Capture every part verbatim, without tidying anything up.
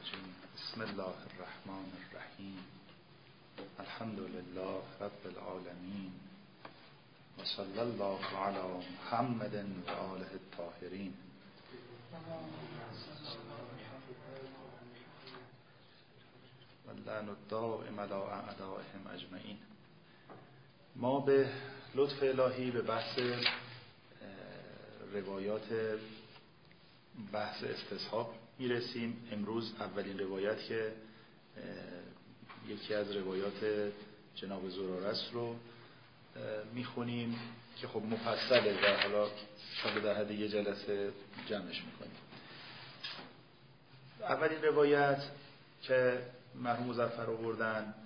الرجیم. بسم الله الرحمن الرحیم. الحمد لله رب العالمین و صلی الله علی محمد و آله الطاهرین. و اللعن الدائم علی اعدائهم اجمعین. ما به لطف الهی به بحث روایات بحث استصحاب میرسیم. امروز اولین روایت که یکی از روایات جناب زراره است رو میخونیم که خب مفصله و حالا شاید در حد یه جلسه جمعش میکنیم. اولین روایت که مرحوم مظفر آوردن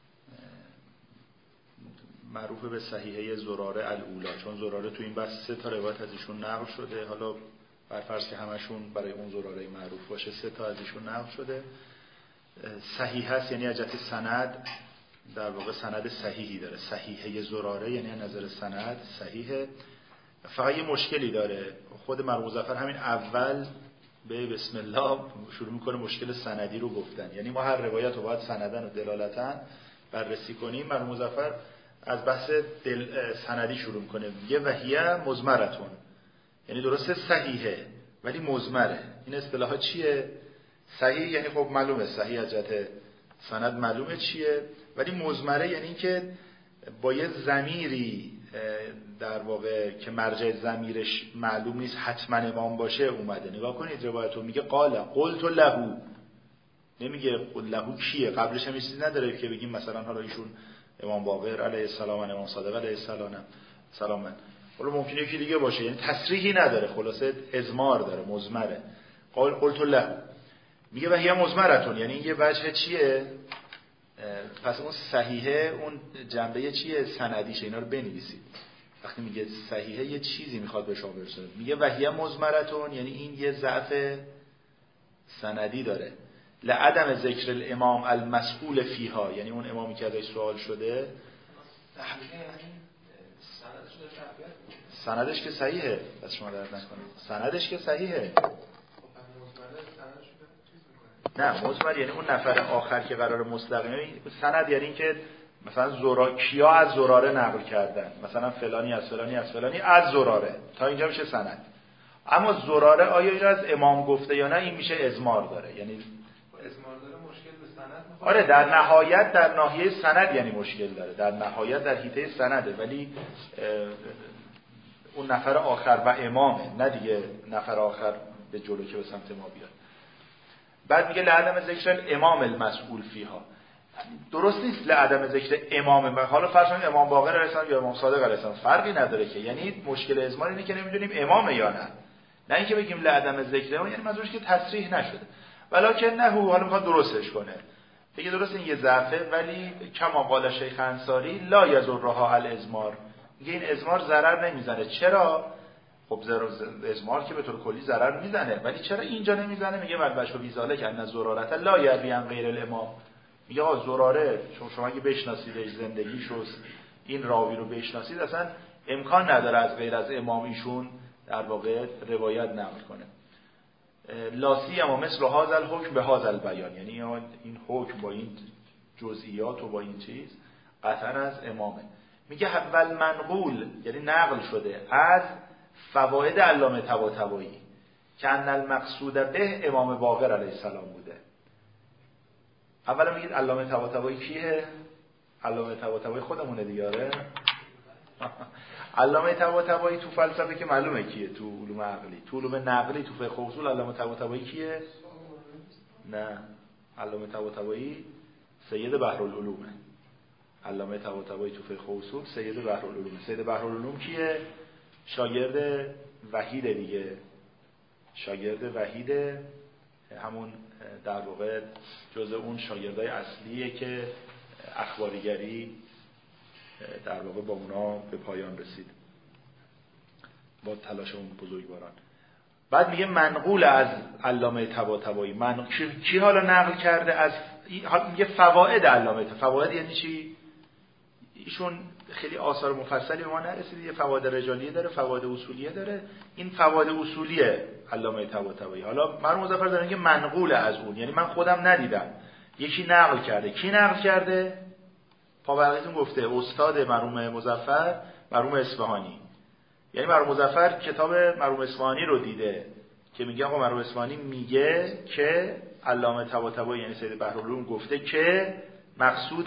معروف به صحیحه زراره الاولی، چون زراره تو این بحث سه تا روایت از ایشون نقل شده. حالا بر فرض که همشون برای اون زراره معروف باشه، سه تا از ایشون نقل شده. صحیح هست یعنی از جهت سند در واقع سند صحیحی داره. صحیحه زراره یعنی از نظر سند صحیحه. فقط یه مشکلی داره. خود مرحوم مظفر همین اول به بسم الله شروع میکنه مشکل سندی رو گفتن. یعنی ما هر روایت رو باید سندن و دلالتن بررسی کنیم. مرحوم مظفر از بحث دل سندی شروع میکنه. یه وحیه مزمرتون، یعنی درسته صحیحه ولی مزمره. این اصطلاحات چیه؟ صحیح یعنی خب معلومه صحیح از جهت سند معلومه چیه، ولی مزمره یعنی این که با یه ضمیری در واقع که مرجع ضمیرش معلوم نیست حتما امام باشه اومده. نگاه کنید روایتو میگه قال قلت له، نمیگه قل له کیه. قبلش هم چیزی نداره که بگیم مثلا حالا ایشون امام باقر علیه السلام، امام صادق علیه السلام سلام. حالا ممکنه یکی دیگه باشه، یعنی تصریحی نداره، خلاصه ازمار داره، مزمره. قال قلت له میگه و هی مزمرتون، یعنی یه وجه چیه؟ پس اون صحیحه اون جنبه چیه؟ سندیشه. اینا رو بنویسید. وقتی میگه صحیحه یه چیزی میخواد به شما برسونه. میگه و هی مزمرتون یعنی این یه ضعف سندی داره. لعدم ذکر الامام المسئول فیها، یعنی اون امامی که ازش سوال شده سندش که صحیحه. بس شما درد نکنید، سندش که صحیحه. نه مزمر یعنی اون نفر آخر که قرار مستقیم. سند یعنی این که مثلا زرا... کیا از زراره نقل کردن، مثلا فلانی از فلانی از فلانی از زراره، تا اینجا میشه سند. اما زراره آیا این از امام گفته یا نه، این میشه ازمار داره. یعنی ازمار داره مشکل به سند میخوره. آره در نهایت در ناحیه سند یعنی مشکل داره، در نهایت در حیطه سنده، ولی اون نفر آخر و امامه، نه دیگه نفر آخر به جلو که به سمت ما بیاد. بعد میگه لعدم ذکر امام المسئول فیها. درست نیست لعدم ذکر امام، حالا فرض کنید امام باقر علیه السلام یا امام صادق علیه السلام، فرقی نداره که. یعنی مشکل ازمار اینه که نمیدونیم امامه یا نه، نه اینکه بگیم لعدم ذکر امام، یعنی منظورش که تصریح نشده. ولکن نه حالا میخواد درستش کنه، بگه درست این یه ضعفه، ولی کما قال شیخ انصاری لا یضرها الازمار، میگه این ازمار ضرر نمیزنه. چرا؟ خب ازمار که به طور کلی ضرر میزنه، ولی چرا اینجا نمیزنه؟ میگه والبشو بیزاله که ان زرارت لا یروی عن غیر الامام. میگه آ زراره چون شما اگه بشناسید زندگیشو، این راوی رو بشناسید، اصلا امکان نداره از غیر از امام ایشون در واقع روایت نقل کنه. لاسی اما مثل هذا الحکم به هذا البیان، یعنی این حکم با این جزئیات و با این چیز قطعا از امامه. میگه اول منقول یعنی نقل شده از فواید علامه طباطبایی که ان المقصود به امام باقر علیه السلام بوده. اولا میگید علامه طباطبایی کیه؟ علامه طباطبایی خودمونه دیگه. علامه طباطبایی تو فلسفه که معلومه کیه، تو علوم عقلی، تو علوم نقلی، تو فقه اصول علامه طباطبایی کیه؟ نه، علامه طباطبایی سید بحرالعلومه. علامه طباطبایی تو فقه اصول سید بحرالعلومه. سید بحرالعلوم کیه؟ شاگرد وحید دیگه، شاگرد وحید، همون در واقع جزء اون شاگردای اصلیه که اخباریگری در واقع با اونا به پایان رسید با تلاش اون بزرگواران. بعد میگه منقول از علامه طباطبایی. من کی حالا نقل کرده از؟ میگه فواید علامه. فواید یعنی چی؟ ایشون خیلی آثار مفصلی به ما نرسیده، یه فوائد رجالیه داره، فوائد اصولیه داره. این فوائد اصولیه علامه طباطبایی. حالا مرحوم مظفر دارن که منقول از اون، یعنی من خودم ندیدم، یکی نقل کرده. کی نقل کرده؟ پاورقیتون گفته استاد مرحوم مظفر مرحوم اصفهانی. یعنی مرحوم مظفر کتاب مرحوم اصفهانی رو دیده که میگه آقا مرحوم اصفهانی میگه که علامه طباطبایی یعنی سید بحرالعلوم گفته که مقصود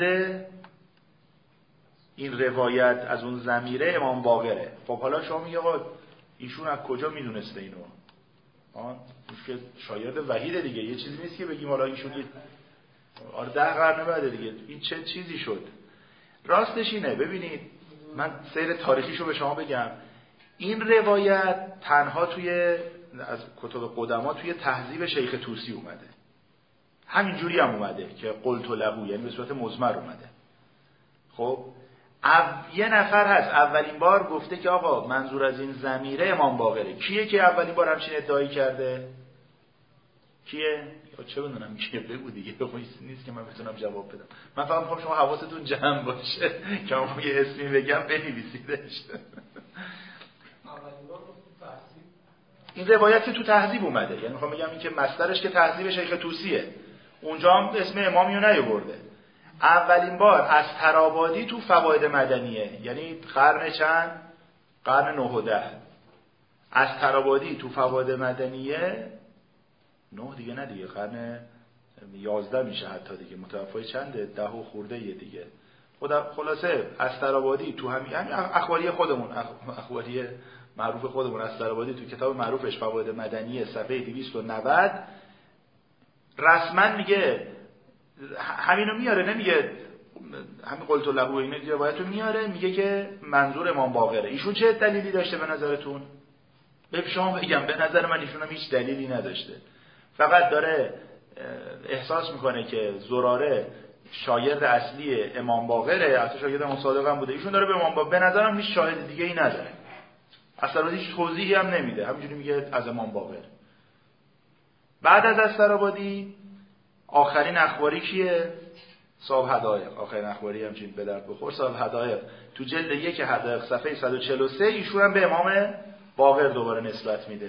این روایت از اون ضمیره امام باقره. خب حالا شما میگه آقا ایشون از کجا میدونسته اینو؟ آن که شاید وحیده دیگه، یه چیزی نیست که بگیم حالا ایشون آره ده قرن بعده دیگه، این چه چیزی شد؟ راستش اینه، ببینید من سیر تاریخیشو به شما بگم. این روایت تنها توی از کتب قدما توی تهذیب شیخ طوسی اومده، همینجوری هم اومده که قلت له، یعنی به صورت مضمر اومده. خب یه نفر هست اولین بار گفته که آقا منظور از این ضمیره امام باقره. کیه که اولین بار همچین ادعایی کرده؟ کیه؟ چه بدونم کیه، بگو دیگه. نیست که من بتونم جواب بدم. من فقط میخوام شما حواستون جمع باشه که من یه اسمی بگم بنویسیدش. این روایت که تو تهذیب اومده، یعنی میخوام بگم این که مصدرش که تهذیب شیخ طوسیه، اونجا هم اسم امامی رو نیاورده. اولین بار از طرابادی تو فواید مدنیه، یعنی قرن چند؟ قرن نه و ده. از طرابادی تو فواید مدنیه نه دیگه، نه دیگه، قرن یازده میشه حتی دیگه، متوفای چنده؟ ده و خورده یه دیگه. خدا خلاصه از طرابادی تو همین همین اخباری خودمون، اخباری معروف خودمون از طرابادی تو کتاب معروفش فواید مدنیه صفحه دویست و نود رسما میگه همینو میاره، نمیگه همین قلت له این روایتو میاره، میگه که منظور امام باقره. ایشون چه دلیلی داشته به نظرتون؟ به شما بگم به نظر من ایشون هم هیچ دلیلی نداشته، فقط داره احساس میکنه که زراره شاگرد اصلی امام باقره، البته شاگرد امام صادق هم بوده. ایشون داره به امام باقر، به نظرم هیچ شاهد دیگه ای نداره، اصلا هیچ توضیحی هم نمیده، همینجوری میگه از امام باقر. بعد از استرابادی آخرین اخباری کیه؟ صاحب حدایق. آخرین اخباری همچین به درد بخور صاحب حدایق تو جلد یک حدایق صفحه صد و چهل و سه ایشون هم به امام باقر دوباره نسبت میده.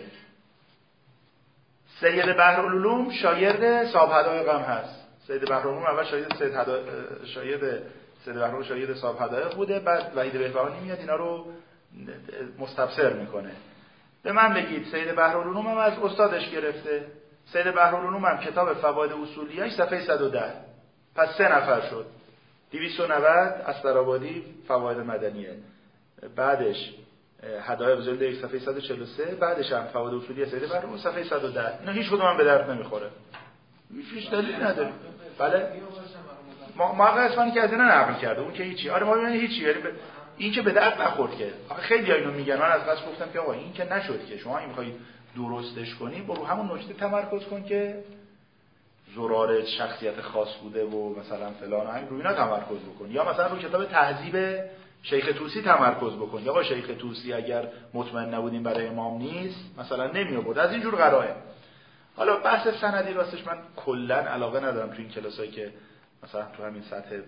سید بحرالعلوم شاگرد صاحب حدایق هم هست. سید بحرالعلوم اول شاگرد سید حدا... شاگرد سید بحرالعلوم شاگرد صاحب حدایق بوده، بعد وحید بهبهانی میاد اینا رو مستبصر میکنه. به من بگید سید بحرالعلوم هم از استادش گرفته. سید بحرالعلوم هم کتاب فواید اصولیه‌اش صفحه صد و ده. پس سه نفر شد. دویست و نود استرابادی فواید مدنیه، بعدش هدایق جلد یک صفحه صد و چهل و سه، بعدش هم فواید اصولیه سید بحرالعلوم صفحه صد و ده. اینا هیچ کدوم هم به درد نمیخوره. هیچ دلیلی نداره. بله ما ما قسمانی که از اینا نقل کرده اون که هیچی. آره ما ببینید هیچی، یعنی ب... این که به درد نخورد که. خیلی اینو میگن، من از قصد گفتم که آقا این که نشد که شما این میخواید درستش کنی، برو همون نکته تمرکز کن که زراره شخصیت خاص بوده و مثلا فلان، همین روی اینا تمرکز بکن، یا مثلا روی کتاب تهذیب شیخ طوسی تمرکز بکن. یا با شیخ طوسی اگر مطمئن نبودیم برای امام نیست مثلا نمی آورد از این جور قرائن. حالا بحث سندی راستش من کلا علاقه ندارم تو این کلاسایی که مثلا تو همین سطح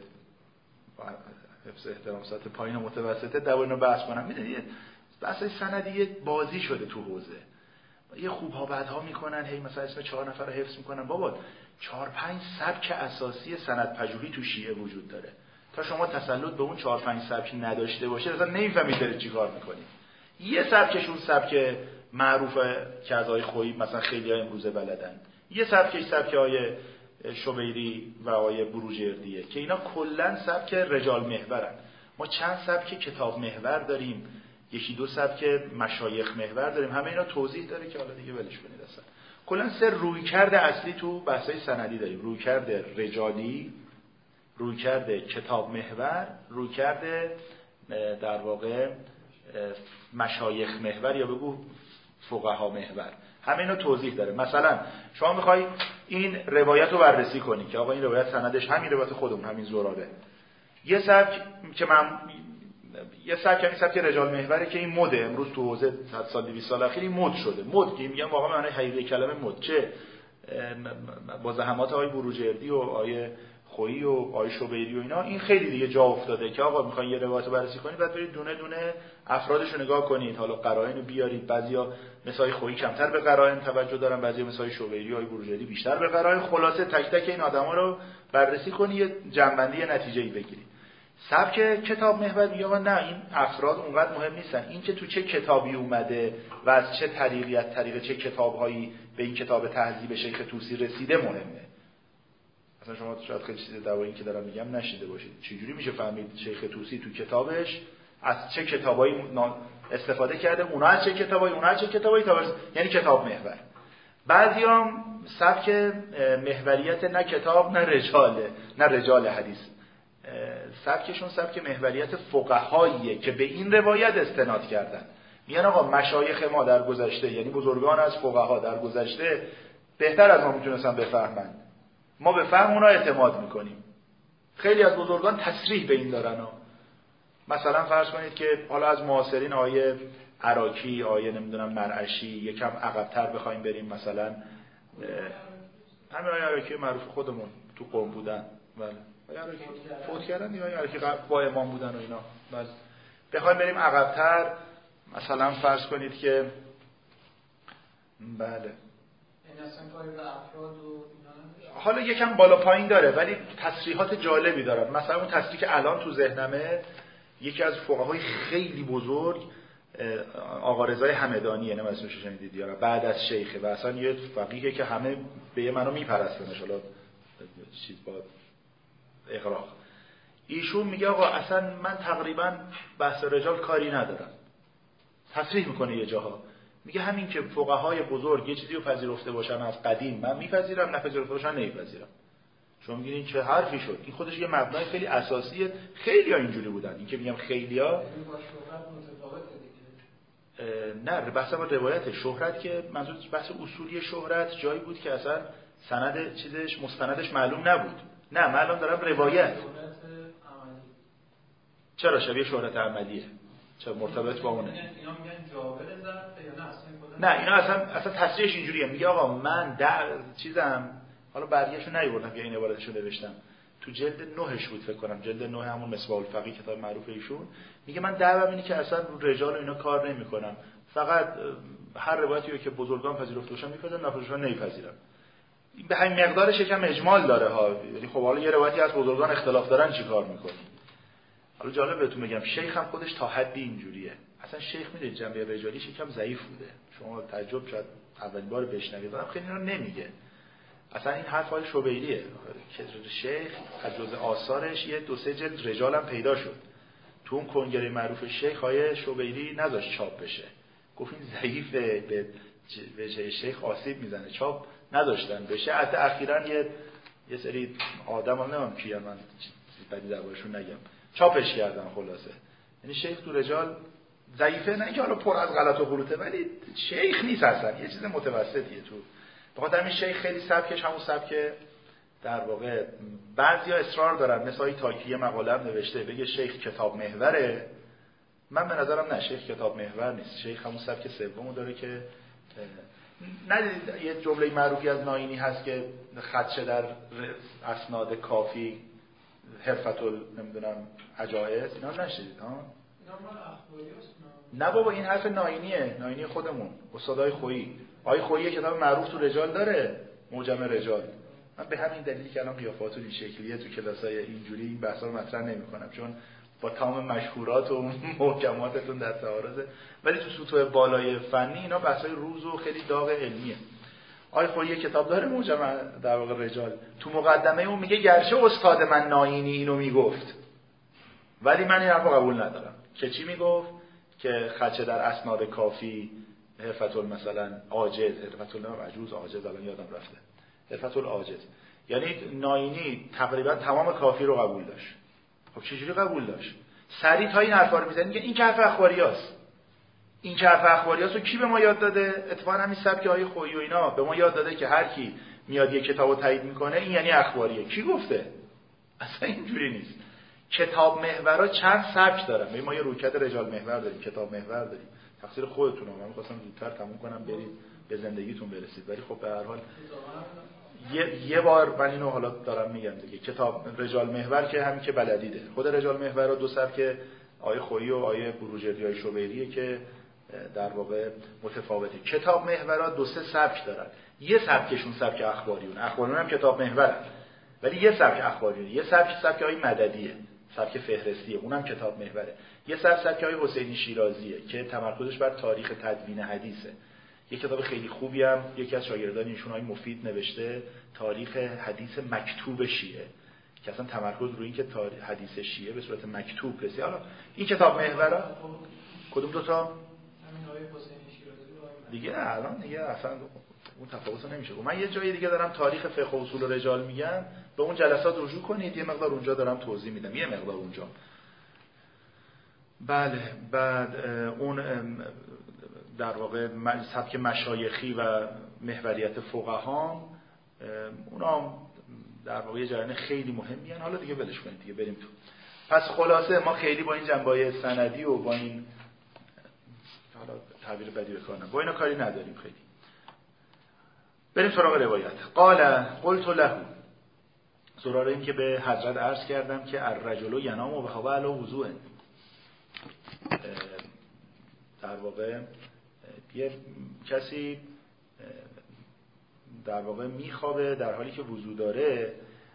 حفظ احترام سطح پایین و متوسطه در اینو بحث کنم. میدونید بحث سندی بازی شده تو حوزه، یه خوبها بعدها میکنن، هی مثلا اسم چهار نفر رو حفظ میکنن. بابا چهار پنج سبک اساسی سند پژوهی تو شیعه وجود داره. تا شما تسلط به اون چهار پنج سبک نداشته باشه اصلا نمیفهمید داره چیکار میکنید. یه سبکشون سبک معروفه که از آقای خویی مثلا خیلی‌ها امروزه بلدن، یه سبکش سبک آقای شبیری و آقای بروجردیه که اینا کلا سبک رجال محورن. ما چند سبک کتاب محور داریم، یکی دو سبک مشایخ محور داریم، همه اینا توضیح داره که حالا دیگه ولش کنید. اصلا کلا سه رویکرد اصلی تو بحث‌های سندی داریم: رویکرد رجالی، رویکرد کتاب محور، رویکرد در واقع مشایخ محور یا بگو فقها محور. همه اینا توضیح داره. مثلا شما میخوای این روایت رو بررسی کنی که آقا این روایت سندش همین روایت خودمون همین زراده، یه سبک که من یه سبک یعنی سبک رجال محوره که این مده امروز تو حوزه صد سال دویست سال اخیر این مد شده. مد که میگم واقعا معنی حقیقی کلمه مد، چه با زحمات آقای بروجردی و آقای خویی و آقای شوبیری و اینا، این خیلی دیگه جا افتاده که آقا میخواین یه روایت رو بررسی کنید بعد برید دونه دونه افرادش رو نگاه کنید، حالا قرائن رو بیارید. بعضیا مثل خویی کمتر به قرائن توجه دارن، بعضیا مثل شوبیری و بروجردی بیشتر به قرائن. خلاصه تک تک این آدما رو بررسی کنید، یه جنبندی نتیجه‌ای بگیرید. سبک کتاب محور میگه نه این افراد اونقدر مهم نیستن، این که تو چه کتابی اومده و از چه طریقی از طریق چه کتاب‌هایی به این کتاب تهذیب شیخ طوسی رسیده مهمه. مثلا شما شاید خیلی چیز درباره این که دارم میگم نشیده باشید. چجوری میشه فهمید شیخ طوسی تو کتابش از چه کتابایی استفاده کرده، اونا از چه کتابایی، اونا از چه کتابایی تا برس... یعنی کتاب محور. بعضیام سبک محوریت نه کتاب نه رجاله، نه رجال حدیث. سبکشون سبک محوریت فقهاییه که به این روایت استناد کردن. میگن آقا مشایخ ما در گذشته، یعنی بزرگان از فقها در گذشته بهتر از ما میتونستن بفهمن، ما به فهم اونا اعتماد میکنیم. خیلی از بزرگان تصریح به این دارن ها. مثلا فرض کنید که حالا از معاصرین آیه عراقی، آیه نمیدونم مرعشی، یکم عقب‌تر بخوایم بریم، مثلا همین آیه عراقی معروف خودمون تو قم بودن، بله آیه عراقی فوت کردن، یا آیه عراقی با امام بودن و اینا. بله بخوایم بریم عقب‌تر، مثلا فرض کنید که بله این اصلا کاری به افراد و حالا یکم بالا پایین داره ولی تصریحات جالبی داره. مثلا اون تصریحی که الان تو ذهنمه، یکی از فقهای خیلی بزرگ آقا رضای همدانیه، نه اسمش رو شنیدید یا بعد از شیخه و اصلا یه فقیهه که همه به منو میپرستنش، حالا چیز با اغراق. ایشون میگه آقا اصلا من تقریبا بحث رجال کاری ندارم. تصریح میکنه یه جاها، میگه همین که فقهای بزرگ یه چیزی رو پذیرفته باشن از قدیم من میپذیرم، نپذیرفته باشن نمیپذیرم. شما میگین چه حرفی شد؟ این خودش یه مبنای خیلی اساسیه. خیلی‌ها اینجوری بودن. این که میگم خیلی‌ها نه، بحث با روایت شهرت که منظور بحث اصولی شهرت جایی بود که اصلا سند چیزش مستندش معلوم نبود. نه من الان دارم روایت. چرا شبیه شهرت عملیه؟ چرا مرتبط با اونه؟ اینا میگن جابر ظرف یا نه اصلا؟ نه اینا اصلا اصلا تصریحش اینجوریه. میگه آقا من در چیزم، حالا برگشتو نیوردم که این عبارتشو نوشتم تو جلد نهش بود فکر کنم، جلد نه همون مصباح الفقیه کتاب معروف ایشون. میگه من دعوام اینه که اصلا رو رجال و اینا کار نمی‌کنم، فقط هر روایتی رو که بزرگان پذیرفته باشن میپذیرم، نپذیرفتن نمیپذیرم. به همین مقدارش یکم اجمال داره ها. یعنی خب حالا یه روایتی از بزرگان اختلاف دارن چیکار می‌کنی؟ حالا جالب بهتون بگم شیخ هم خودش تا حدی اینجوریه. اصلا شیخ میده جنبه رجالیش یکم ضعیف بوده. شما تعجب شد اولین بار بشنوید، دارم خیلی اینا نمیگه. اصلا این حرف های شوبیریه که شیخ از جزء آثارش یه دو سه جلد رجال هم پیدا شد. تو اون کنگره معروف شیخ های شوبیری نذاشت چاپ بشه. گفت این ضعیفه، به وجه شیخ آسیب میزنه، چاپ نذاشتن بشه. حتی اخیراً یه یه سری آدم هم نمیم کیه، من بدی دربارشون نگم، چاپش کردن. خلاصه یعنی شیخ تو رجال ضعیفه، نه اینکه حالا پر از غلط و غلوطه، ولی شیخ نیست اصلا، یه چیز متوسطیه. تو بخاطر همین شیخ خیلی سبکش همون سبک در واقع بعضیا اصرار دارن، مثلا تاکیه مقاله هم نوشته بگه شیخ کتاب محوره. من به نظرم نه، شیخ کتاب محور نیست. شیخ همون سبک سومو داره که ندیدید یه جمله معروفی از ناینی هست که خدشه در اسناد کافی حرفت نمیدونم عجایز، اینا نشدید ها؟ نه بابا این حرف ناینیه، ناینی خودمون استادای خویی. آقای خویی کتاب معروف تو رجال داره، معجم رجال. من به همین دلیلی که الان قیافاتون این شکلیه تو کلاسای اینجوری این بحثا رو مطرح نمی‌کنم، چون با تمام مشهورات و محکماتتون در تعارضه. ولی تو سطوح بالای فنی اینا بحثای روز و خیلی داغ علمیه. آقای خویی کتاب داره معجم در واقع رجال، تو مقدمه اون میگه گرچه استاد من ناینی اینو میگفت ولی من این حرفو قبول ندارم. که چی میگفت؟ که خدشه در اسناد کافی حرفت مثلا عاجز، حرفت العجوز عاجز، الان یادم رفته، حرفت العاجز. یعنی ناینی تقریبا تمام کافی رو قبول داشت. خب چجوری قبول داشت؟ سریع تا این حرفا رو میزنه میگه این که حرف اخباریاست. این که حرف اخباریاست رو کی به ما یاد داده؟ اتفاقا همین سبک های خویی و اینا به ما یاد داده که هر کی میاد یه کتابو تایید میکنه این یعنی اخباریه. کی گفته؟ اصلا اینجوری نیست. کتاب محورا چند سبک دارن. ما یه رویکرد رجال محور داریم، کتاب محور داریم. تقصیر خودتونه. من می‌خواستم زودتر تموم کنم برید به زندگیتون برسید، ولی خب به هر حال یه یه بار من اینو حالا دارم میگم دیگه، کتاب رجال محور که همین که بلدیده، خود رجال محور رو دو سبک آیه خویی و آیه بروجردی های شوبیریه که در واقع متفاوته. کتاب محورها دو سه سبک دارن، یه سبکشون سبک اخباریون، اخباریون هم کتاب محورن، ولی یه سبک اخباریونه، یه سبک سبک های مددیه، سبک فهرستیه، اونم کتاب محوره. یه سبک سبک های حسینی شیرازیه که تمرکزش بر تاریخ تدوین حدیثه. یه کتاب خیلی خوبی هم یکی از شاگردان ایشون های مفید نوشته، تاریخ حدیث مکتوب شیعه، که اصلا تمرکز روی این که تاریخ حدیث شیعه به صورت مکتوب رسید. حالا این کتاب محورا کدوم دو تا؟ همین آیه حسینی شیرازی دیگه الان دیگه اصلا اون تفاوت نمیشه. من یه جای دیگه دارم تاریخ فقه و اصول رجال میگم، به اون جلسات رجوع کنید، یه مقدار اونجا دارم توضیح میدم، یه مقدار اونجا. بله، بعد اون در واقع سبک مشایخی و محوریت فقها، اونا در واقع جریان خیلی مهمی ان. حالا دیگه ولش کنید دیگه، بریم تو. پس خلاصه ما خیلی با این جنبه‌های سندی و با این، حالا تعبیر بدی بکنم، با اینا کاری نداریم خیلی. بریم سراغ روایت. قال قلت له، زراره این که به حضرت عرض کردم که الرجل ینام و هو علی وضوء، در واقع یه کسی در واقع میخوابه در حالی که وضو داره.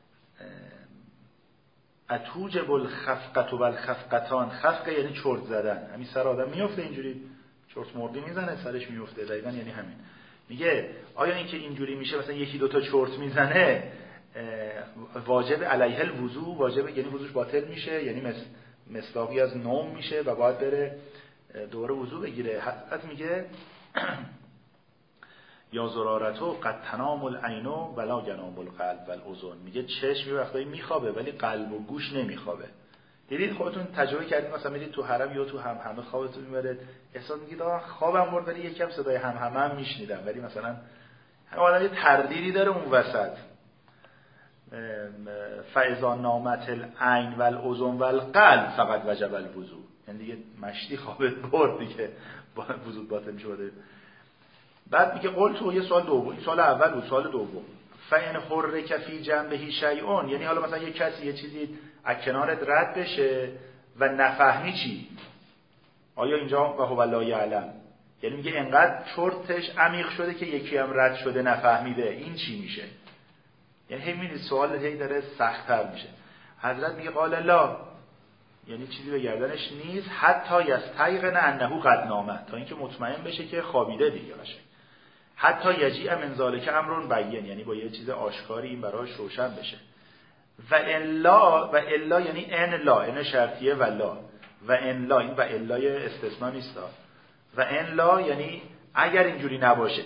اتوجب الخفقة و الخفقتان، خفقه یعنی چرت زدن، همین سر آدم میفته اینجوری چرت مردی میزنه سرش میفته، دقیقاً یعنی همین. میگه آیا این که اینجوری میشه مثلا یکی دوتا چرت میزنه واجب علیه الوضو، واجب یعنی وضوش باطل میشه، یعنی مثل مصداقی از نوم میشه و باید بره دوباره وضو بگیره. حضرت میگه یا زرارتو قد تنام العین ولا ینام القلب والاذن، میگه چشم یه وقتایی میخوابه ولی قلب و گوش نمیخوابه. دیدید خودتون تجربه کردید مثلا میرید تو حرم یا تو همهمه خوابتون میبره، احساس میگید آقا خوابم برد ولی یکم صدای همهمه هم میشنیدم، ولی مثلا حالا یه تردیدی داره اون وسط. فاذا نامت العین والاذن والقلب فقط وجب الوضو، یعنی دیگه مشتی خوابت برد دیگه وضو باطل میشه. بعد میگه قول تو یه سوال دوم، سوال اول بود، سوال دوم فین حرک فی جنبه شیئون، یعنی حالا مثلا یه کسی یه چیزی از کنارت رد بشه و نفهمی چی، آیا اینجا و هو لا یعلم، یعنی میگه انقدر چرتش عمیق شده که یکی هم رد شده نفهمیده، این چی میشه؟ یعنی هی میبینید سوال هی داره سخت‌تر میشه. حضرت میگه قال لا، یعنی چیزی به گردنش نیست، حتی یستیقن انه قد نامه، تا اینکه مطمئن بشه که خوابیده دیگه باشه. حتی یجیء من ذالک امر بین، یعنی با یه چیز آشکاری این براش روشن بشه. و الا، و الا یعنی ان لا، ان شرطیه و لا، و ان لا، این و الای استثناء نیست. و ان لا یعنی اگر اینجوری نباشه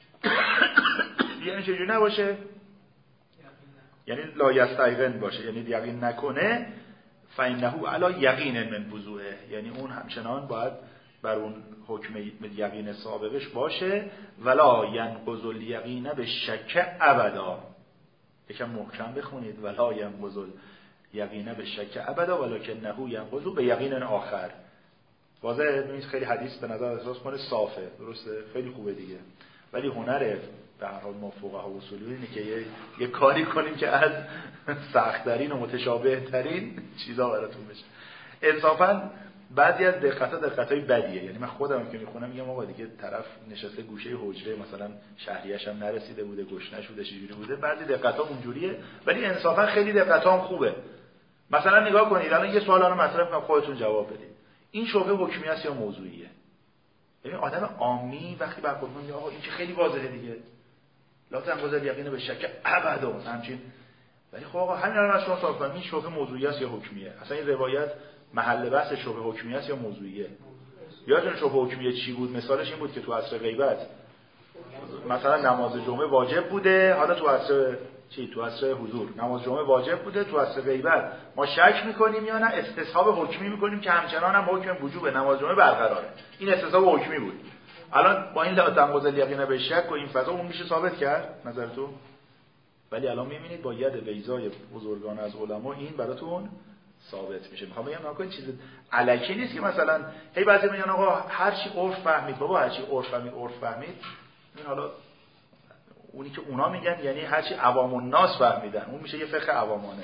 یعنی چجوری نباشه؟ یعنی لا یستیقن باشه، یعنی یقین نکنه. فإنه علی یقین من وضوئه، یعنی اون همچنان باید بر اون حکم یقین سابقش باشه. ولا ینقض الیقین بالشک ابدا، یکم محکم بخونید، ولا ینقض الیقین بالشک ابدا ولکنه ینقض بیقین آخر. واضحه؟ نیست خیلی حدیث به نظر احساس کنه صافه، درسته، خیلی خوبه دیگه، ولی هنره به هر حال ما فقها و اصولی اینه که یه, یه کاری کنیم که از سخت‌ترین و متشابه ترین چیزا براتون بشه. انصافا بعضی از دقت‌ها دقت‌های بدیه، یعنی من خودم که میخونم میگم آقا دیگه طرف نشسته گوشه حجره مثلا شهریه‌اش هم نرسیده بوده، گشنش بوده، چجوری بوده، بعضی دقت‌ها اونجوریه، ولی انصافا خیلی دقت‌ها هم خوبه. مثلا نگاه کنید الان یه سوالا رو مطرح کنم خودتون جواب بدید، این شبهه حکمی است یا موضوعیه؟ ببین آدم عامی وقتی برخورد می‌کنه آقا این که خیلی واضحه دیگه، لا تنقض الیقین بالشک ابدا همچین، ولی خب آقا همین الان از شما سوال کنم این شبهه موضوعی است یا حکمیه؟ اصلا این روایت محل بحث شبهه حکمی است یا موضوعیه؟ یادتون شبهه حکمیه چی بود؟ مثالش این بود که تو عصر غیبت مثلا نماز جمعه واجب بوده، حالا تو عصر چی؟ تو عصر حضور نماز جمعه واجب بوده، تو عصر غیبت ما شک میکنیم یا نه استصحاب حکمی میکنیم که همچنان هم حکم وجوب نماز جمعه برقراره. این استصحاب حکمی بود. الان با این لا تنقض الیقین بالشک و این فضا اون میشه ثابت کرد نظرتون؟ ولی الان میبینید با ید بیضای بزرگان از علما این براتون ثابت میشه. میخوام بگم نکنید چیز الکی نیست که مثلا هی بعضی میگن آقا هر چی عرف فهمید، بابا هر چی عرف فهمید عرف فهمید. این حالا اونی که اونا میگن یعنی هرچی عوام الناس فهمیدن اون میشه یه فقه عوامانه.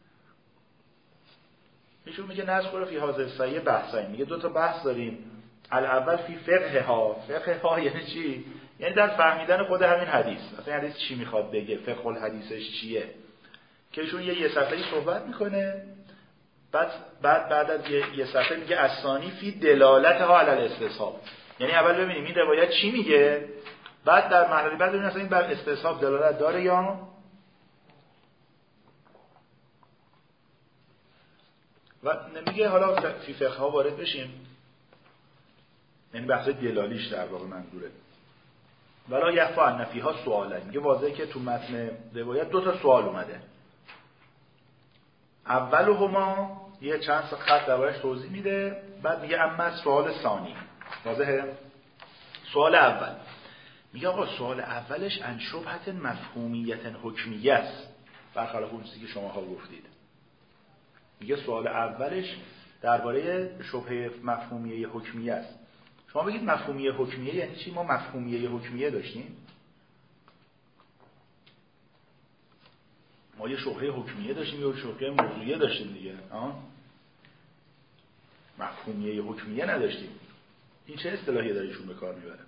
ایشون میگه نذکر فی هذا السعی بحثین، میگه دو تا بحث داریم. الاول فی فقه ها. فقه ها یعنی چی؟ یعنی در فهمیدن خود همین حدیث، مثلا حدیث چی میخواد بگه، فقه الحدیثش چیه، که ایشون یه یه صفحه‌ای صحبت میکنه، بعد بعد بعد از یه, یه صفحه میگه الثانی فی دلالتها علی الاستصحاب. یعنی اول ببینیم این روایت چی میگه، بعد در مرحله بعد ببینیم اصلا این بر استصحاب دلالت داره یا و نمیگه. حالا فی فقه ها وارد بشیم، یعنی بحث دلالیش در واقع منظوره. ولا یخفی ان فیها سوالا، میگه واضحه که تو متن روایت دو تا سوال اومده. اولهما یه چند خط دربارش توضیح میده، بعد میگه اما سوال ثانی. واضحه؟ سوال اول میگه آقا سوال اولش ان شبهت مفهومیت حکمیه است، برخلاف اون چیزی که شماها گفتید. میگه سوال اولش درباره شبهه مفهومیه حکمیه است. شما بگید مفهومیه حکمیه یعنی چی؟ ما مفهومیه حکمیه داشتیم، ما یه شبهه حکمیه داشتیم، یه شبهه موضوعیه داشتیم دیگه. آه؟ مفهومیه حکمیه نداشتیم. این چه اصطلاحی داره ایشون به کار میبره؟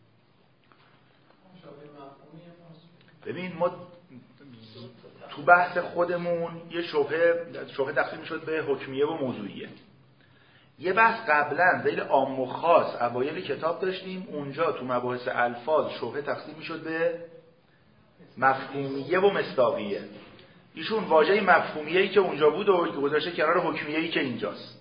ببین ما تو بحث خودمون یه شبهه شبهه تقسیم میشد به حکمیه و موضوعیه. یه بحث قبلا ذیل عام و خاص اوایل کتاب داشتیم، اونجا تو مباحث الفاظ شبهه تقسیم میشد به مفهومیه و مصداقیه. ایشون واژه مفهومیه‌ای که اونجا بود و گذاشته کنار حکمیه‌ای که اینجاست.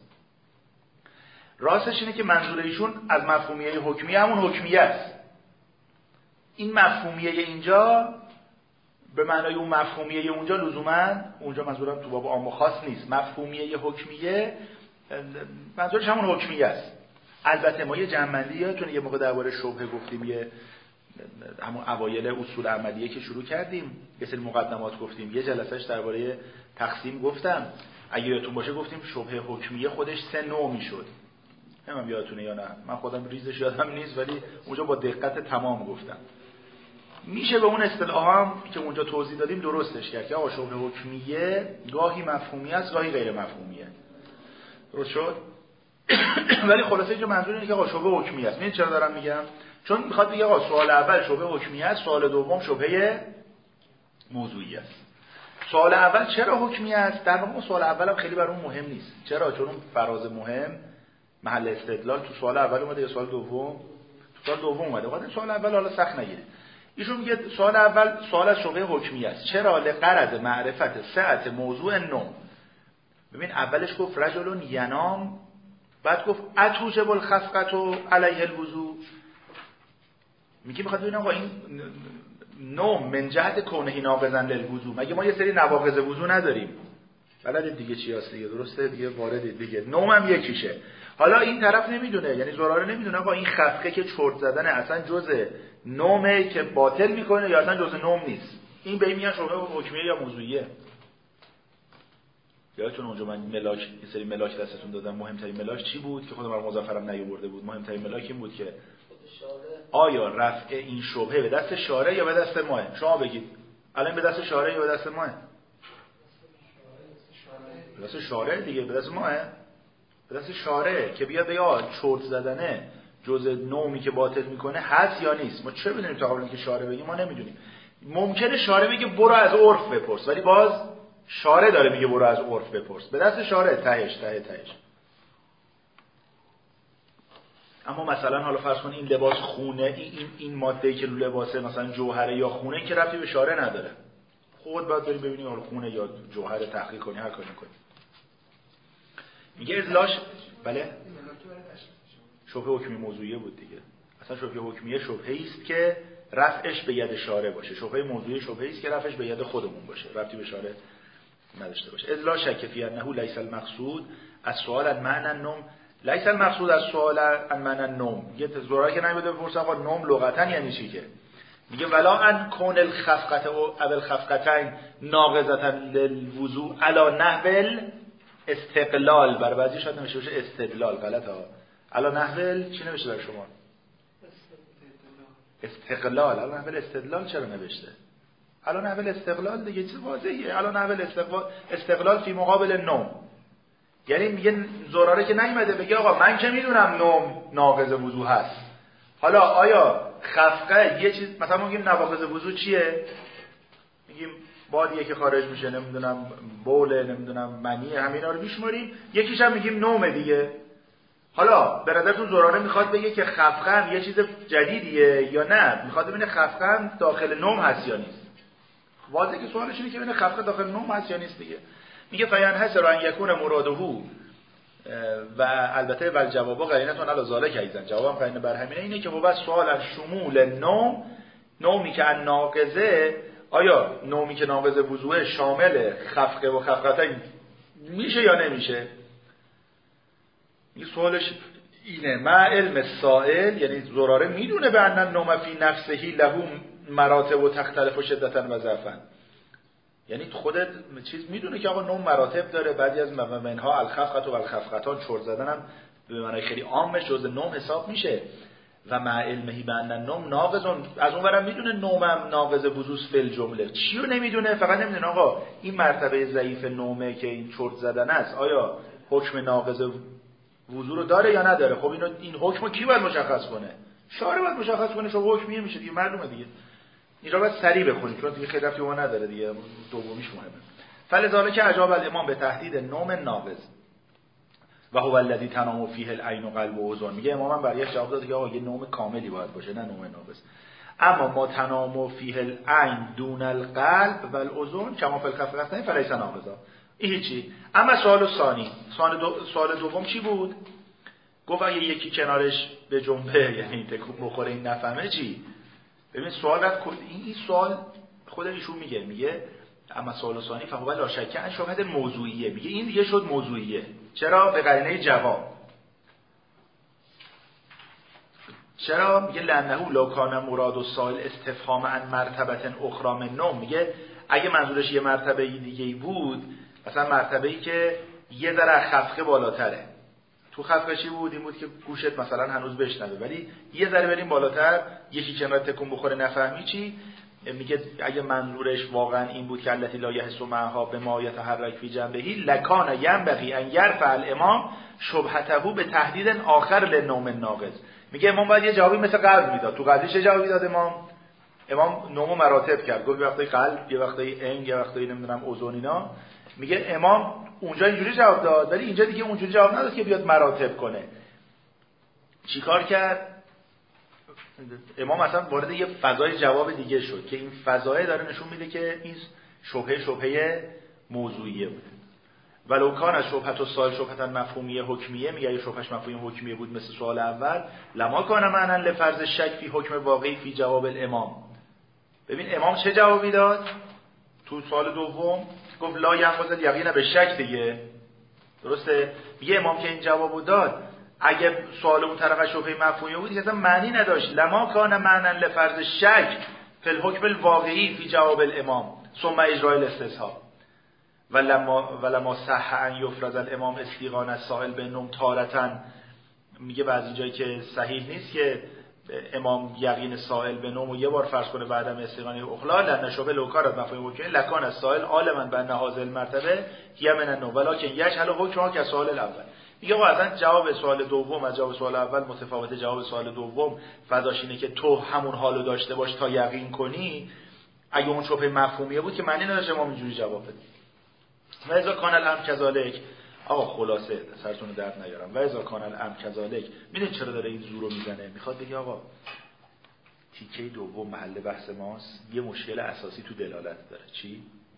راستش اینه که منظور ایشون از مفهومیه حکمیه همون حکمیه است. این مفهومیه اینجا به معنای اون مفهومیه اونجا لزوما اونجا منظورم تو باب عام و خاص نیست. مفهومیه حکمیه منظورش همون حکمیه است. البته ما یه جمع‌بندی یادتونه یه موقع درباره شبهه گفتیم، یه همون اوایل اصول عملیه که شروع کردیم یه سری مقدمات گفتیم، یه جلسهش درباره تقسیم گفتم. اگه یادتون باشه گفتیم شبهه حکمیه خودش سه نوع میشد. نمیدونم یادتونه یا نه، من خودم ریزش یادم نیست ولی اونجا با دقت تمام گفتم. میشه به اون اصطلاح هم که اونجا توضیح دادیم درستش کرد که آقا شبهه حکمیه گاهی مفهومی است گاهی غیر مفهومیه. درست شد؟ ولی خلاصه اینجا منظور اینه که آقا شبهه حکمیه است. میدونید چرا دارم میگم؟ چون میخواد بگه آقا سوال اول شبهه حکمیه است، سوال دوم شبهه موضوعی است. سوال اول چرا حکمیه است؟ در واقع سوال اول هم خیلی برام مهم نیست. چرا؟ چون اون فراز مهم محل استدلال تو سوال اول اومده یا سوال دوم؟ تو سوال دوم اومده. وقتی سوال اول حالا سخت نگیره. ایشون میگه سوال اول سوال از شبهه حکمیه است. چرا؟ لغرض معرفت سعت موضوع نوم. ببین اولش گفت رجل ینام، بعد گفت اتوجب الخفقة علیه الوضوء. میگه میخواد ببینم آقا این نوم من جهت کونه ناقضا للوضوء، مگه ما یه سری نواقض وضوء نداریم؟ بلد دیگه چی هست دیگه، درسته دیگه، واردید دیگه. نوم هم یکیشه. حالا این طرف نمیدونه، یعنی زراره نمیدونه آقا این خفقه که چرت زدن اصلا جزء نومه که باطل میکنه یا اصلا جزء نوم نیست. این به این میگن شبهه حکمیه یا موضوعیه. یادتون اونجا من ملاک یه سری ملاک دستتون دادم، مهمترین ملاک چی بود که خودم رو مظفرم نیاورده بود؟ مهمترین ملاک این بود که آیا رفع این شبهه به دست شارع یا به دست ماه؟ شما بگید الان به دست شارع یا به دست ماه؟ به دست شارع دیگه. به دست ماه؟ به دست شارع که بیاد بگه چرت زدنه جزء نومی که باطل میکنه هست یا نیست. ما چه بدونیم تا قبل اینکه شارع بگه؟ ما نمیدونیم. ممکنه شارع بگه برو از عرف بپرس، ولی باز شارع داره میگه برو از عرف بپرس. به دست شارع تهش ته تهش. اما مثلا حالا فرض کن این لباس خونه، این این ماده‌ای که رو لباسه مثلا جوهره یا خونه، که ربطی به شارع نداره. خود باید بری ببینی حالا خونه یا جوهره تحقیق کنی، هر کاری کنی. میگه ازلاش بله شبهه حکمی موضوعیه بود دیگه. اصلا شبهه حکمیه شبهه‌ای است که رفعش به ید شارع باشه. شبهه موضوعی شبهه‌ای است که رفعش به ید خودمون باشه، ربطی به شارع نداشته باشه. ازلا شک فی انه لیس المقصود از سوال عن معنی النوم، لیس المقصود از سوال عن معنی النوم. یه زورا که نمیده بپرسه آقا نوم لغتا یعنی چی، که میگه ولا ان کون الخفقه او اول خفقتین ناقضتا للوضوء علی نحو استقلال. برای بعضی شاید نمیشه باشه استدلال، غلطه ها. علی نحو چی نمیشه برای شما؟ استقلال. الان اول استدلال چرا نوشته؟ الان اول استقلال دیگه چیز واضحه. الان اول استقلال استقلال فی مقابل نوم، یعنی میگه زراره که نیومده بگه آقا من که میدونم نوم ناقض وضو هست، حالا آیا خفقه یه چیز مثلا ما میگیم نواقض وضو چیه؟ میگیم بادیه که خارج میشه، نمیدونم بوله، نمیدونم منی، همینا رو میشماریم، یکیش هم میگیم نومه دیگه. حالا برادرتون زراره میخواد بگه که خفقه هم یه چیز جدیدیه یا نه، میخواد ببینه خفقه هم داخل نوم هست یا نیست. واضحه که سوالش اینه که ببینه خفقه داخل نوم هست یا نیست دیگه. میگه فینحصر ان یکون مراده و البته ول جواب قرینتون علی ذالک ایزن، جوابم قرینه بر همینه، اینه که بود سوال از شمول نوم، نومی که ان ناقضه، آیا نومی که ناقض وضوء شامل خفقه و خفقتین میشه یا نمیشه؟ این سوالش اینه. مع علم السائل، یعنی زراره میدونه به ان النوم فی نفسه له مراتب و تختلف و شدتا و ضعفا، یعنی خودت چیز میدونه که آقا نوم مراتب داره، بعضی از منها الخفقه و الخفقتان، چرت زدن هم به معنای خیلی عامش جزء نوم حساب میشه. و مع علمه بان النوم ناقض، از اونورم میدونه نومم ناقض وضو فی الجمله. چی رو نمیدونه؟ فقط نمیدونه آقا این مرتبه ضعیف نومه که این چرت زدن است آیا حکم ناقض وضو رو داره یا نداره. خب اینو این حکمو کی باید مشخص کنه؟ شارع باید مشخص کنه. شو حکمیه میشه دیگه، معلومه دیگه. اینجا باید سریع بخونید چون دیگه خیلی رفتی اون نداره دیگه، دومیش مهمه. فلذالک اجاب الامام به تحدید نوم ناقض و هو الذی تنام فیه العین و قلب و اذن. میگه امام هم برایش جواب داد که آقا یه نوم کاملی باید باشه، نه نوم ناقض. اما ما تنام فیه العین دون القلب و الاذن کما فی الخفقتین فلیس ناقضا. این هیچی. اما سوال ثانی، سوال دو... سوال دوم چی بود؟ گفت اگه یکی کنارش به جنبه، یعنی تکون بخوره این نفهمه چی؟ ببین سوال رفت این این سوال خود ایشون میگه میگه اما سوال ثانی فهو لا شک ان شبهه موضوعیه. میگه این دیگه شد موضوعیه. چرا؟ به قرینه جواب. چرا؟ میگه لانه لو کان مراد السائل استفهام عن مرتبه اخرى من نوم. میگه اگه منظورش یه مرتبه دیگه‌ای بود، مثلا مرتبه‌ای که یه ذره خفقه بالاتره. تو خفقه چی بود؟ این بود که گوشت مثلا هنوز بشنوه، ولی یه ذره بریم بالاتر، یکی کنار تکون بخوره نفهمی چی. میگه اگه منظورش واقعا این بود که التی لا یحس معها به ما یتحرک فی جنبهی لکان ینبغی ان یرفع الامام شبهته به تهدید آخر لنوم ناقض. میگه امام باید یه جوابی مثل قلب میداد. تو قلبش چه جوابی داد امام؟ امام نومو مراتب کرد، گفت یه وقتی قلب، یه وقتی انگ، یه وقتی نمیدونم اوزون اینا. میگه امام اونجا اینجوری جواب داد، ولی اینجا دیگه اونجوری جواب نداد که بیاد مراتب کنه. چیکار کرد؟ امام اصلا وارد یه فضای جواب دیگه شد که این فضای داره نشون میده که این شبهه شبهه موضوعیه بود. ولو کان از شبهه و سوال شبهه مفهومیه حکمیه، میگه اگه شبهش مفهومی حکمیه بود مثل سوال اول، لما کان معنا لفرض شک فی حکم واقعی فی جواب الامام. ببین امام چه جوابی داد تو سوال دوم؟ گفت لا ينقض الیقین به شک دیگه. درسته؟ میگه امام که این جوابو داد، اگه سوال اون طرف شبهه مفهومی بود که اصلا معنی نداشت. لما کان معنا لفرض شک فی الحکم الواقعی فی جواب الامام ثم اجراء الاستصحاب ولما ولما صح ان یفرض الامام استیقان السائل به نوم تارتن. میگه بعضی جایی که صحیح نیست که امام یقین سائل به نوم و یه بار فرض کنه بعدم استیقان اخلا لن شبه لوکارت مفهوم حکم لکان السائل عالما بان هذا المرتبه هی من النوم ولکن یجهل حکمها که سوال الاول. میگه آقا اصلا جواب سوال دوم از جواب سوال اول متفاوته. جواب سوال دوم فضاش اینه که تو همون حالو داشته باش تا یقین کنی. اگه اون شبهه مفهومیه بود که معنی نداشت امام اینجوری جواب بده. و اذا کان الامر کذالک، آقا خلاصه سرتون رو درد نیارم، و اذا کان الامر کذالک، میدونید چرا داره این زورو میزنه؟ میخواد بگه آقا تیکه دوم محل بحث ماست، یه مشکل اساسی تو دلالت داره. چی؟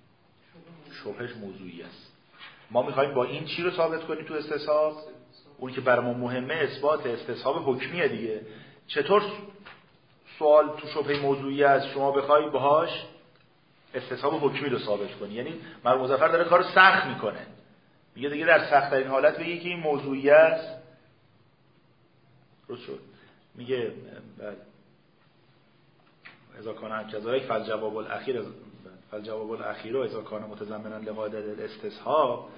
شبهش موضوعی است. ما میخوایم با این چی رو ثابت کنیم تو استصحاب؟ اون که برامون مهمه اثبات استصحاب حکمیه دیگه. چطور سوال تو شبهه موضوعی است شما بخوای باهاش استصحاب حکمی رو ثابت کنی؟ یعنی مرحوم مظفر داره کارو سخت میکنه. میگه دیگه در سخت ترین حالت بگی که این موضوعی است. درست شد. میگه بله اذا کان کذالک فالجواب الاخیر فالجواب الاخیر اذا کان متضمنا لقاعده الاستصحاب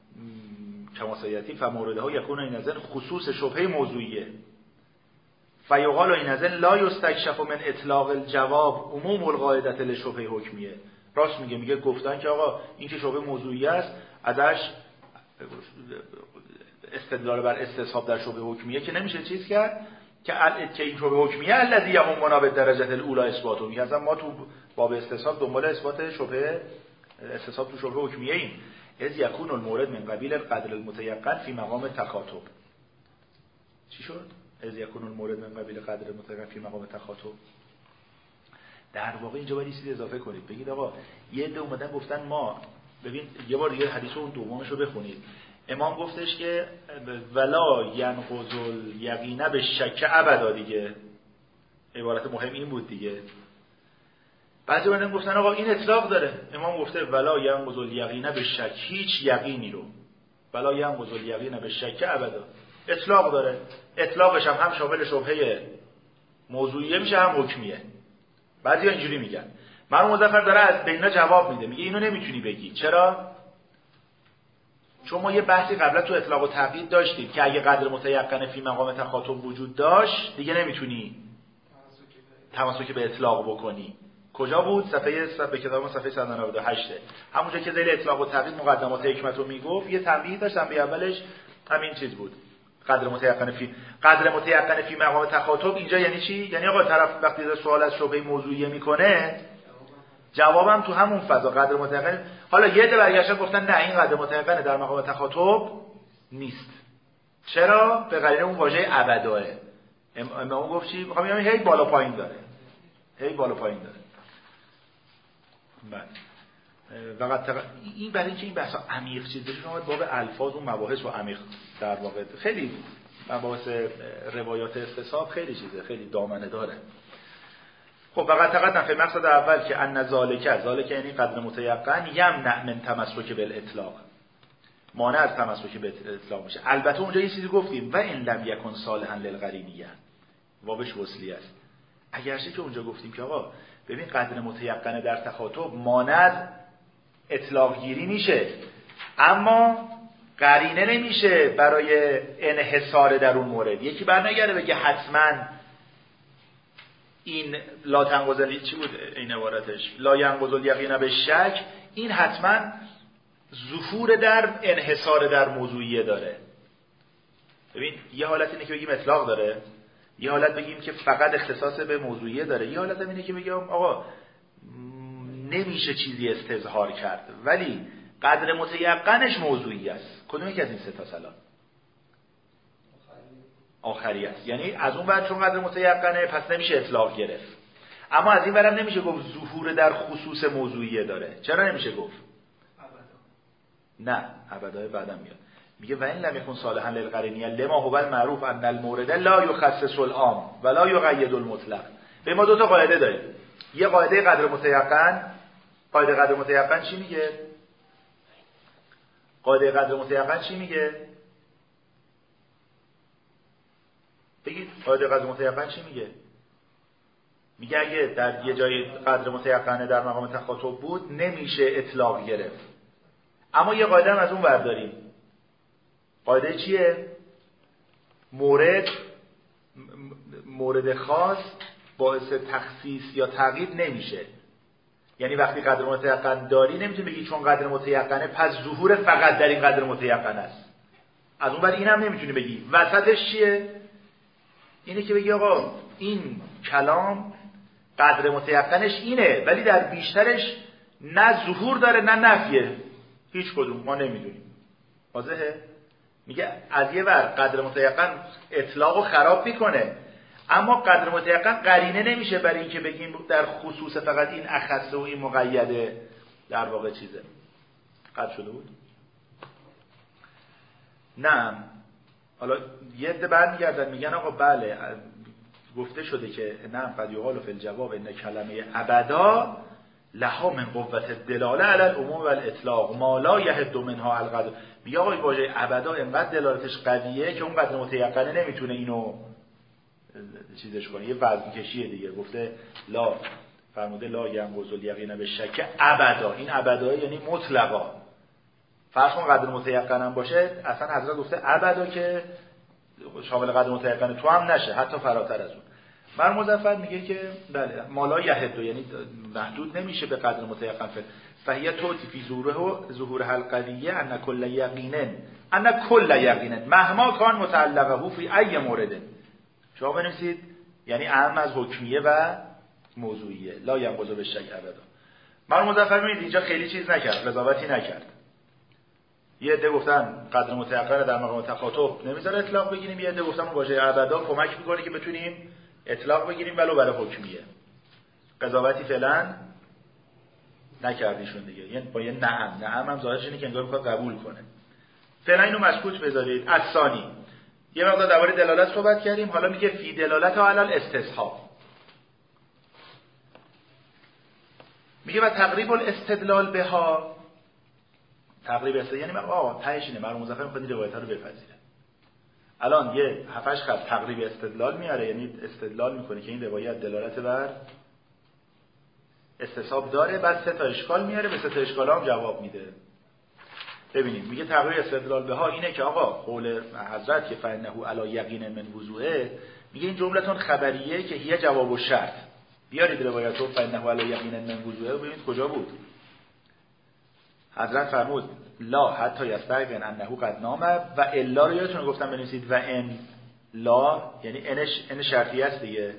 کما سیاتی فمورده ها یکون این نظر خصوص شبهه موضوعیه فیقال این از لا یستکشف من اطلاق الجواب عموم القاعده لشبهه حکمیه. راست میگه، میگه گفتن که آقا این که شبهه موضوعی است ازش استدلال بر استصحاب در شبهه حکمیه که نمیشه چیز کرد که که این شبهه حکمیه الذی یقومنا به درجه الاولى اثباتو. میگه اصلا ما تو باب استصحاب دنبال اثبات شبهه استصحاب تو شبهه حکمیه ایم. از یکون المورد من قبیل القدر المتیقن فی مقام تخاطب. چی شد؟ از یکون المورد من قبیل قدر المتیقن فی مقام تخاطب. در واقع اینجا باید چیزی اضافه کنید، بگید آقا یه عده اومدن گفتن ما، ببین یه بار دیگه حدیث اون دومش رو بخونید. امام گفتش که ولا ینقض الیقین بالشک ابدا، دیگه عبارت مهم این بود دیگه. بعضی اومدن گفتن آقا این اطلاق داره. امام گفته ولا ینقض الیقین بالشک، هیچ یقینی رو ولا ینقض الیقین بالشک ابدا اطلاق داره. اطلاقش هم هم شامل شبهه موضوعیه میشه هم حکمیه. بعضی اینجوری میگن. مرحوم مظفر داره از بینا جواب میده، میگه اینو نمیتونی بگی. چرا؟ چون ما یه بحثی قبلا تو اطلاق و تقیید داشتیم که اگه قدر متیقن فی مقام تخاطب وجود داشت دیگه نمیتونی تمسک به اطلاق بکنی. کجا بود؟ صفحه به کتاب ما صفحه صد و نود و هشت. همونجا که ذیل اطلاق و تقیید مقدمات حکمت رو میگفت یه تنبیه داشت. تنبیه اولش همین چیز بود، قدر متیقن فی قدر متیقن فی مقام تخاطب. اینجا یعنی چی؟ یعنی آقا طرف وقتی سوال از شبهه موضوعیه میکنه جوابم تو همون فضا قدر متیقن. حالا یه عده برگشتن گفتن نه این قدر متیقن در مقام تخاطب نیست. چرا؟ به قرینه اون واژه ابداه. امام گفت چی؟ میخوام بگم هی بالا پایین داره، هی بالا پایین داره. بله. فقط تق... این برای اینکه این بحثا عمیق چیز بشه شما باب الفاظ و مباحث و عمیق در واقع خیلی مباحث روایات استصحاب خیلی چیزه، خیلی دامنه داره. خب فقط تقدم فی مقصد اول که ان ذالک، ذالک یعنی قدر متیقن یمنع من تمسک بالاطلاق، مانع از تمسک به اطلاق میشه. البته اونجا یه چیزی گفتیم و ان لم یکن صالحا للقرینیه، واوش وصلی است. اگرچه که اونجا گفتیم که آقا ببین قدر متیقن در تخاطب مانع از اطلاق گیری میشه، اما قرینه نمیشه برای انحصار در اون مورد. یکی برنگرده بگه حتما این لا تنقض چی بود این عبارتش، لا ینقض الیقین بالشک، این حتما ظهور در انحصار در موضوعیه داره. ببین یه حالت اینه که بگیم اطلاق داره، یه حالت بگیم که فقط اختصاص به موضوعیه داره، یه حالت هم اینه که بگیم آقا نمیشه چیزی استظهار کرد ولی قدر متیقنش موضوعی است. کدوم یکی از این سه تا سلام؟ آخری است. یعنی از اون ور چون قدر متیقنه پس نمیشه اطلاق گرفت، اما از این ورم نمیشه گفت ظهور در خصوص موضوعیه داره. چرا نمیشه گفت؟ ابدا. نه ابدا بعدم میاد میگه و این لم یکن صالحا للقرینیه لما هو المعروف ان المورد لا یخصص العام ولا یقید المطلق. به ما دو تا قاعده داریم. یه قاعده قدر متیقن، قاعده قدر متیقن چی میگه؟ قاعده قدر متیقن چی میگه؟ بگید قاعده قدر متیقن چی میگه؟ میگه اگه در یه جای قدر متیقنه در مقام تخاطب بود نمیشه اطلاق گرفت. اما یه قاعده هم از اون برداریم. قاعده چیه؟ مورد مورد خاص باعث تخصیص یا تقیید نمیشه. یعنی وقتی قدر متیقن داری نمیتونی بگی چون قدر متیقنه پس ظهور فقط در این قدر متیقن است. از اون بعد اینم نمیتونی بگی. وسطش چیه؟ اینه که بگی آقا این کلام قدر متیقنش اینه ولی در بیشترش نه ظهور داره نه نفیه. هیچ کدوم ما نمیدونیم. واضحه؟ میگه از یه ور قدر متیقن اطلاقو خراب میکنه، اما قدر متیقن قرینه نمیشه برای اینکه بگیم در خصوص فقط این اخصه و این مقیده در واقع چیزه. قد شده بود؟ نه. حالا یه عده برمیگردن میگن آقا بله گفته شده که نه قد یقال فی الجواب ان کلمه ابدا لها من قوت دلاله علی العموم و الاطلاق ما لا یهد منها القدر. میگه آقا این واژه ابدا اینقدر دلالتش قویه که اون قدر متیقنه نمیتونه اینو چیزش کنه. یه وزن کشیه دیگه. گفته لا فرموده لا ینقض الیقین بالشک ابدا. این ابدا یعنی مطلقا. فرض کن قدر متیقن هم باشه اصلا حضرت گفته ابدا که شامل قدر متیقن تو هم نشه، حتی فراتر از اون. مر مظفر میگه که بله مالا یحد، یعنی محدود نمیشه به قدر متیقن فعل. فهیه توتی فی ظهوره ظهور القضیه ان کل یقین ان کل یقین مهما کان متعلقه فی ای مورد. شما بنویسید یعنی اهم از حکمیه و موضوعیه. لا ینقض بالشک ابدا. مر مظفر میگه اینجا خیلی چیز نکرد، قضاوتی نکرد. یه عده گفتن قدر متأخر در مقام تخاطب نمیذاره اطلاق بگیریم، یه عده گفتن واژه ابدا کمک میکنه که بتونیم اطلاق بگیریم ولو برای حکمیه. قضاوتی فعلا نکردیشون دیگه، یعنی با یه نعم نعم هم ظاهرش اینه که انگار میخواد قبول کنه. فعلا اینو مسکوت بذارید. الثانی یه مقدار درباره دلالت صحبت کردیم، حالا میگه فی دلالت و علل استصحاب. میگه و تقریب الاستدلال بها، تقریب استدلال یعنی آقا تهش اینه مرحوم مظفر میخواد این روایت‌ها رو بپذیره. الان یه هفت هشت خط تقریب استدلال میاره، یعنی استدلال میکنه که این روایت دلالت بر استصحاب داره، بعد سه تا اشکال میاره، به سه تا اشکال هم جواب میده. ببینید میگه تقریب استدلال بها اینه که آقا قول حضرت که فانه علی یقین من وضوعه، میگه این جملتون خبریه که هی جواب و شرط. بیارید روایتو فانه علی یقین من وضوعه ببینید کجا بود. حضرت فرمود لا حتی یستیقن انه قد نام و الا رو یادتونه گفتم بنویسید و ان لا یعنی انش ان شرطی است دیگه،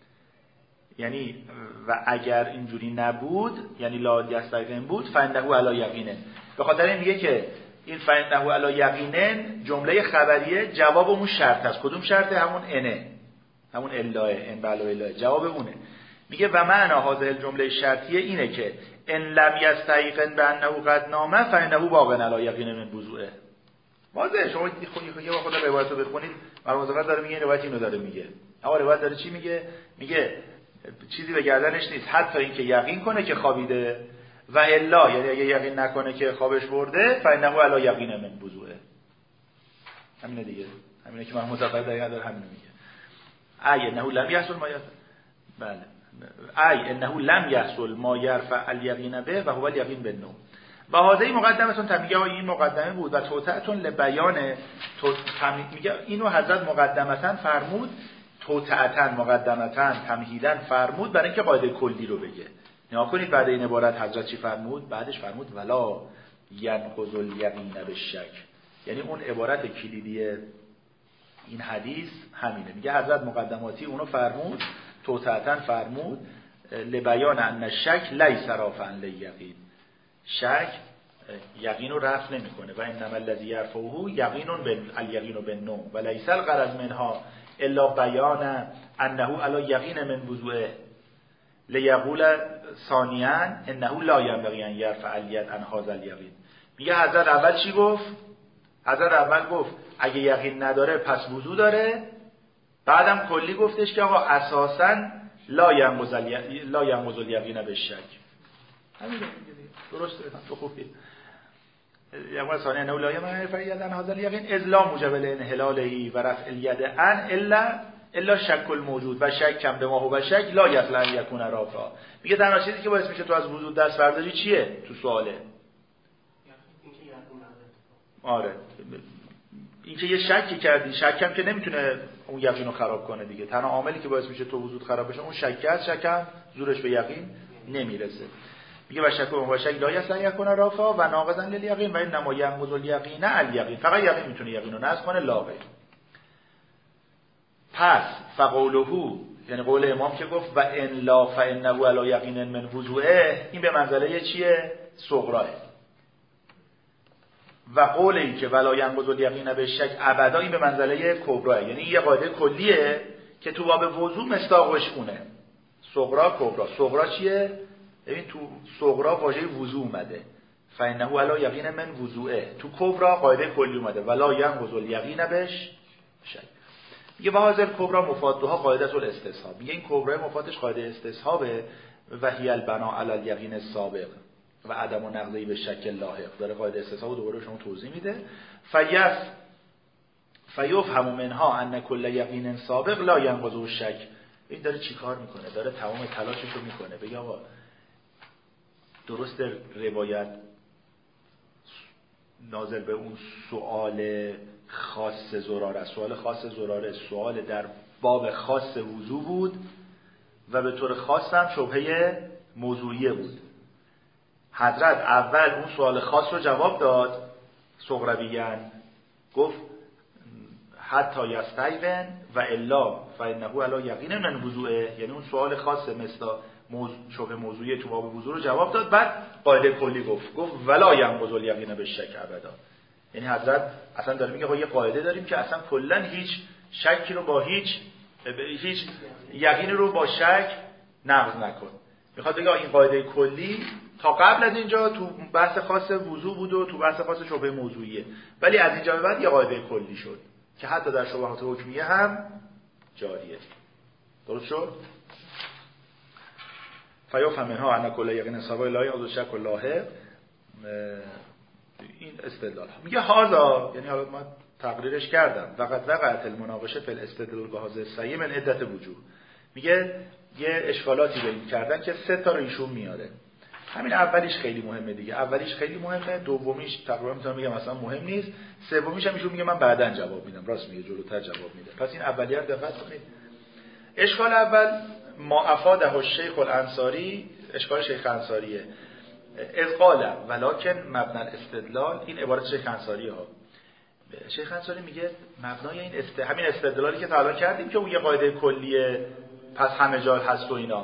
یعنی و اگر اینجوری نبود یعنی لا یستیقن بود فانه علی یقینه. به خاطر این میگه که این فانه علی یقینن جمله خبریه، جواب اون شرط است. کدوم شرطه؟ همون انه، همون الا ان بلا الا جواب اونه. میگه و معنا هذه الجمله شرطیه اینه که ان لم یستیقن بانه قد نام فانه باق علی یقین من وضوعه. واضحه. شما خودی یه خود روایتو بخونید، مرحوم مظفر داره میگه روایت اینو داره میگه. اما روایت داره چی میگه؟ میگه چیزی به گردنش نیست حتی اینکه یقین کنه که خوابیده و الا یعنی اگه یقین نکنه که خوابش برده فانه علی یقین من وضوعه. همینه دیگه، همینه که مرحوم مظفر دقیقاً داره همین میگه. ای انه لم یحصل ما یحصل بله ای انه لم یحصل ما یرفع الیقین به و هو الیقین بالنو. و هذه مقدمتون تمیگه این مقدمه بود و توطئتون لبیان تو میگه اینو حضرت مقدمتاً فرمود، توطئتاً مقدمتاً تمهیداً فرمود برای اینکه قاعده کلی رو بگه. نگاه کنید بعد این عبارت حضرت چی فرمود؟ بعدش فرمود ولا ینقض الیقین بالشک. یعنی اون عبارت کلیدی این حدیث همینه. میگه حضرت مقدماتی اونو فرمود، توطئتاً فرمود لبیان ان الشک لیس رافعا لیقین. شک یقین رو رفع نمیکنه و انما الذی یرفعه یقین بالیقین بالنو و لیس الغرض منها الا بیان انه علی یقین من وضوعه لیقول ثانیا انه لا ینبغی ان یرفع الید عن هذا الیقین. میگه حضرت اول چی گفت؟ حضرت اول گفت اگه یقین نداره پس وضو داره، بعدم کلی گفتش که آقا اساساً لا ینقض لا ینقض الیقین بالشک. همین درسته تو خوبی. یقول ثانیا انه لا ینبغی الید عن هذا الیقین اذ لا موجب لانحلاله و رفع الید عن الا الا شک الموجود و شک کم به ما هو شک لا یصلح ان یکون رافع. میگه تنها چیزی که باعث میشه تو از وضو دست برداری چیه؟ تو سواله. آره این که یه شکی کردی، شکم که نمیتونه اون یقین رو خراب کنه دیگه. تنها عاملی که باعث میشه تو وضو خراب بشه اون شک است، شکم زورش به یقین نمیرسه. میگه و شک و شک لا یصلح ان یکون رافع و ناقضا للیقین و انما ینقض الیقین الیقین. فقط یقین میتونه یقین رو نقض کنه، لا غیر. پس فقوله یعنی قول امام که گفت و ان لا فانه علی یقین من وضوعه، این به منزله چیه؟ صغراه. و قول این که ولا ینقض الیقین بالشک ابدا، این به منزله کبراه. یعنی یه قاعده کلیه که تو باب وضو مصداقش اونه. صغرا کبرا. صغرا چیه؟ ببین تو صغرا واژه وضو اومده فانه علی یقین من وضوعه، تو کبرا قاعده کلی اومده ولا ینقض الیقین بالشک. میگه واحد کبرا مفادها قاعده الاستصحاب. میگه این کبرا مفادش قاعده استصحابه و هی البنا علی الیقین السابق و عدم و نقضی به شکل لاحق. داره قاعده استصحاب دوباره شما توضیح میده. فیف فیفهم منها ان کل یقین سابق لا ینقض الشک. این داره چیکار میکنه؟ داره تمام تلاشش رو میکنه بگه آقا درست روایت ناظر به اون سوال خاص زراره، سوال خاص زراره سوال در باب خاص وضو بود و به طور خاص هم شبهه موضوعیه بود. حضرت اول اون سوال خاص رو جواب داد صغرویاً، گفت حتی یستیقن و الا فانه علی یقین من وضوئه، یعنی اون سوال خاص مثل موضوع شبه موضوعی تو باب وضو رو جواب داد. بعد قاعده کلی گفت گفت ولا ینقض الیقین بالشک ابدا، یعنی حضرت اصلا داره میگه با یه قاعده داریم که اصلا کلا هیچ شکی رو با هیچ هیچ یقین رو با شک نقض نکن. میخواد بگه این قاعده کلی تا قبل از اینجا تو بحث خاص وضو بود و تو بحث خاص شبه موضوعیه، ولی از اینجا به بعد یه قاعده کلی شد که حتی در شبهات حکمیه هم جاریه. درست شد؟ فیفهم منها ان کل یقین سوای لا یعوذ شک و لاحق. این استدلال میگه هذا، یعنی حالا من تقریرش کردم، فقط وقعت المناقشه فی الاستدلال به هذا السیه من عده وجوه. میگه یه اشکالاتی بین کردن که سه تا رو ایشون میاره. همین اولیش خیلی مهمه دیگه، اولیش خیلی مهمه، دومیش تقریبا میتونم بگم اصلا مهم نیست، سومیش هم ایشون میگه من بعداً جواب میدم، راست میگه جلوتر جواب میده. پس این اولیه رو دقت کنید. اشکال اول ما افاده الشیخ الانصاری، اشکال شیخ انصاریه، از قال ولکن مبنی الاستدلال، این عبارت شیخ انصاریه ها. شیخ انصاری میگه مبنای این است... همین استدلالی که تا الان کردیم که اون یه قاعده کلیه پس همه جا هست و اینا،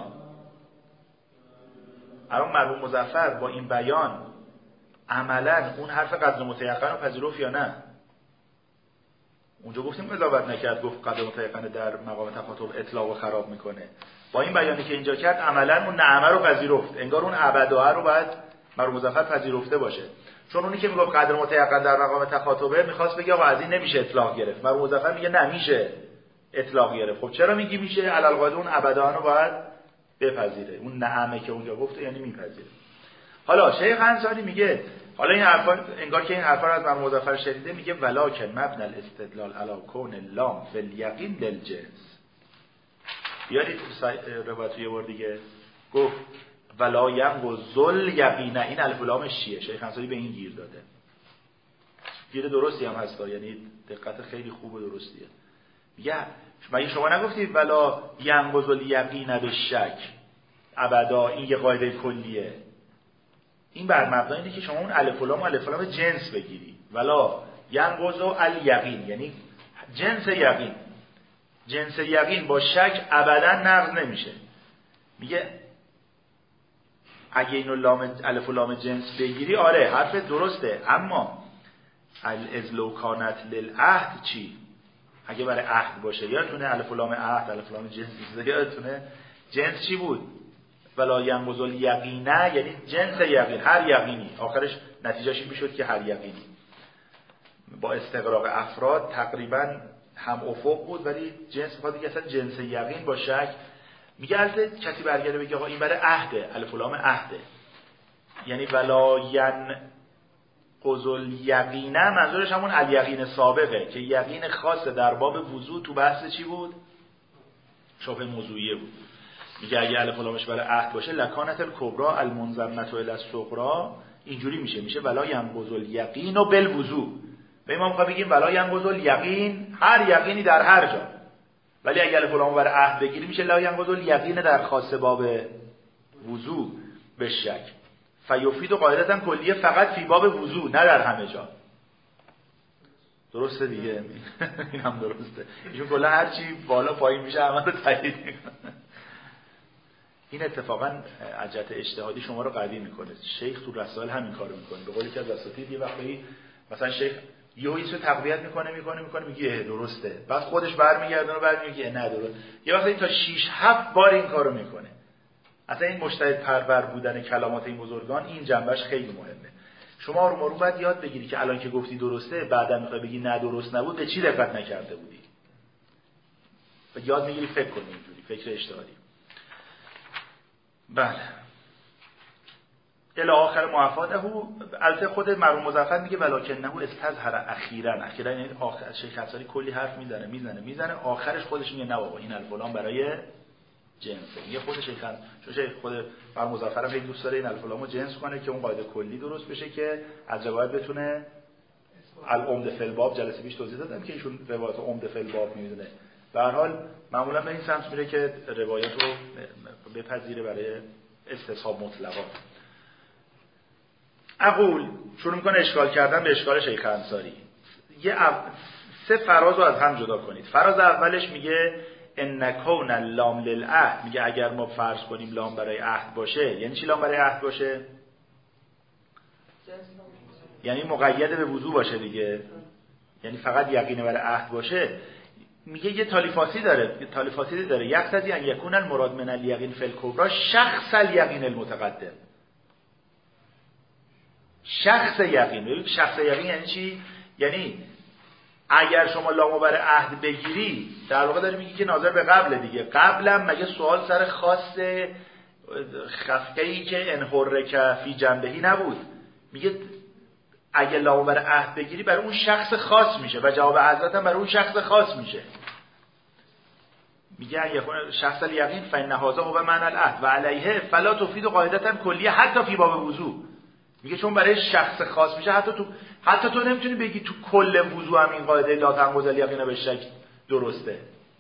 الان مرحوم مظفر با این بیان عملا اون حرف قدر متیقن رو پذیرفت یا نه؟ اونجا گفتیم قضاوت نکرد، گفت قدر متیقن در مقام تخاطب اطلاق و خراب میکنه. با این بیانی که اینجا کرد عملا اون نعمه رو پذیرفت، انگار اون ابدا رو باید مرحوم مظفر پذیرفته باشه، چون اونی که میگفت قدر متیقن در مقام تخاطبه میخواست بگه آقا از این نمیشه اطلاق گرفت، مرحوم مظفر میگه نمیشه اطلاق گرفت. خب چرا میگی میشه؟ علل قاعده اون ابدا رو باید بپذیره، اون نعمه که اونجا گفته یعنی میپذیره. حالا شیخ انصاری میگه حالا این حرفا انگار که این حرفا رو از مرحوم مظفر شنیده، میگه ولکن مبنی الاستدلال علی کون اللام فی الیقین للجنس. بیارید روایت یه بار دیگه گفت ولا ینقض الیقین، این الف و لامش چیه؟ شیخ انصاری به این گیر داده. گیر درستی هم هستا، یعنی دقت خیلی خوب و درستیه. میگه مگه شما نگفتید ولا ینقض الیقین بالشک ابدا، این یه قاعده کلیه. این بر مبنای اینه که شما اون الف و لام و الف و لام جنس بگیری، ولا ینقض الیقین یعنی جنس یقین، جنس یقین با شک ابدا نقض نمیشه. میگه اگه اینو لام الف و لام جنس بگیری آره حرف درسته، اما الازلو کانت للعهد چی؟ اگه برای عهد باشه، یادتونه الف و لام عهد الف و لام جنس نیست، یادتونه جنس چی بود؟ ولا ینقض الیقین یعنی جنس یقین، هر یقینی، آخرش نتیجهش این میشد که هر یقینی. با استقراق افراد تقریبا هم افق بود، ولی جنس میخواد دیگه اصلا جنس یقین با شک. میگه البته کسی برگرده بگه آقا این برای عهده، الف و لام عهده، یعنی ولا ینقض الیقین منظورش همون الیقین سابقه که یقین خاص در باب وضو تو بحث چی بود؟ شبه موضوعیه بود. میگه اگه الف و لامش برای عهد باشه لکانت الکبری المنضمه الی الصغری، اینجوری میشه میشه ولا ینقض الیقین بالوضو. به ما میخواد بگیم ولا ینقض الیقین هر یقینی در هر جا، ولی اگه الف و لام برای عهد بگیری میشه لا ینقض الیقین در خاص باب وضو به شک. فیفید و قاعدتا کلیه فقط فی باب وضو، نه در همه جا. درسته دیگه؟ این هم درسته. ایشون کلا هر چی بالا پایین میشه همه رو تایید میکنه. این اتفاقا از جهت اجتهادی شما رو قوی میکنه. شیخ تو رسائل همین کارو میکنه. به قولی که از اساتید یه وقتی مثلا شیخ یهو یه چیزو تقویت میکنه میکنه میکنه میگه درسته، بعد خودش برمیگردونه و بعد میگه نه درست. یه وقتی تا شش هفت بار این کارو میکنه. اصلا این مجتهد پرور بودن کلمات این بزرگان این جنبش خیلی مهمه. شما آروم آروم باید یاد بگیری که الان که گفتی درسته بعدا میخوای بگی نه درست نبود، به چی دقت نکرده بودی. و یاد میگیری فکر کنی اینجوری، فکر اجتهادی. بله. الی آخر معفاده البته خود مرحوم مظفر میگه ولکنه استظهر اخیرا، اخیرا یعنی آخر شیخ انصاری کلی حرف میزنه میزنه میزنه آخرش خودش میگه نه بابا این الفلام برای جنسه. یه خود شیخ چون شیخ خود مرحوم مظفر هم خیلی دوست داره این الفلامو جنس کنه که اون قاعده کلی درست بشه که از روایت بتونه العمده فی الباب، جلسه پیش توضیح دادم که ایشون روایت عمده فی الباب میدونه. به هر حال معمولا به این سمت میره که روایت رو بپذیره برای استصحاب مطلقا. اقول شروع میکنه اشکال کردن به اشکال شیخ انصاری. یه او... سه فراز رو از هم جدا کنید. فراز اولش میگه ان کون اللام للعهد، میگه اگر ما فرض کنیم لام برای عهد باشه، یعنی چی لام برای عهد باشه؟ یعنی مقید به وضو باشه دیگه، یعنی فقط یقین برای عهد باشه. میگه یه تالیفاسی داره، یه تالیفاسی داره یقتضی ان یکون المراد من الیقین فی الکبری شخص الیقین المتقدم. شخص یقین، ببین شخص یقین یعنی چی؟ یعنی اگر شما لامو برای عهد بگیری، در واقع داری میگی که ناظر به قبل دیگه. قبلم مگه سوال سر خاص خفقه‌ای که انحرک فی جنبهی نبود؟ میگه اگه لامو برای عهد بگیری برای اون شخص خاص میشه و جواب حضرت هم برای اون شخص خاص میشه. میگه اگه شخص الیقین فإن هذا هو معنی العهد و علیه فلا تفید قاعدة کلیه حتی فی باب وضو. میگه چون برای شخص خاص میشه، حتی تو حتی تو نمیتونی بگی تو کل وضو هم این قاعده لا تنقض الیقین بالشک درسته.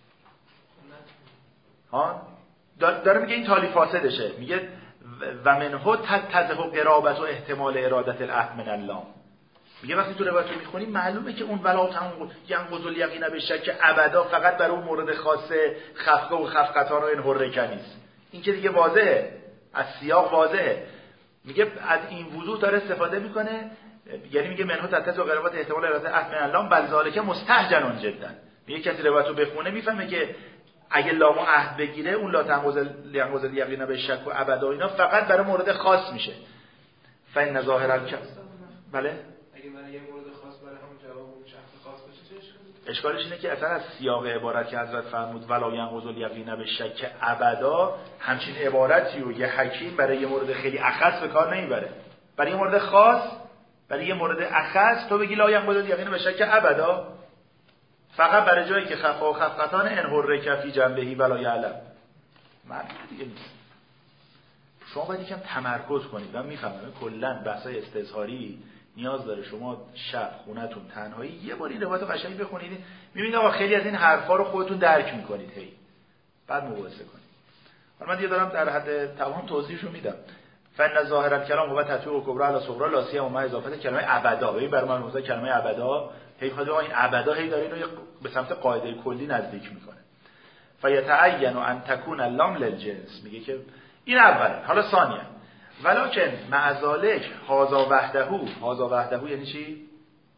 ها داره میگه این تالی فاسدشه. میگه و منه تتضح قرابت و احتمال ارادت العهد من اللام. میگه وقتی تو روایت رو میخونی معلومه که اون ولا تنقض الیقین بالشک ابدا فقط برای اون مورد خاص خفقه و خفقتان و انحرک نیست. این که دیگه واضحه، از سیاق واضحه. میگه از این وضوح داره استفاده میکنه، یعنی میگه منه تتضح قرابت احتمال ارادت العهد من اللام بل ذالک مستهجن جدا. میگه کسی روایت رو بخونه میفهمه که اگه لامو عهد بگیره اون لا تنقض الیقین بالشک و ابدا اینا فقط برای مورد خاص میشه. فإن ظاهر الکلام بله اگه برای یه مورد خاص برای همون جواب اون شخص خاص باشه چه اشکالی؟ اشکالش اینه که اصلا از سیاق عبارت که حضرت فرمود ولا ینقض الیقین بالشک ابدا، همچین عبارتی رو یه حکیم برای یه مورد خیلی اخص به کار نمیبره. برای یه مورد خاص، برای یه مورد اخص تو بگی لا ینقض الیقین بالشک ابدا، فقط برای جایی که خفا و خفقتان انحرک فی جنبهی ولا یعلم. معنی دیگه نیست. شما باید یکم تمرکز کنید. من میفهمم کلا بحثای استظهاری نیاز داره شما شب خونتون تنهایی یه بار این روایت قشنگ بخونید، میبینید آقا خیلی از این حرفا رو خودتون درک میکنید، هی بعد مقایسه کنید. حالا من دیگه دارم در حد تمام توضیحشو میدم. فن ظاهر الکلام و تطبیق کبرى علی صغرى لا سیما مع اضافه کلمه ابدا. ببین برای من موضوع کلمه ابدا هی خود این ابدا هی داره اینو به سمت قاعده کلی نزدیک میکنه. فیتعین ان تکون اللام للجنس، میگه که این اوله. حالا ثانیه ولکن مع ذلک هذا وحده، هذا وحده یعنی چی؟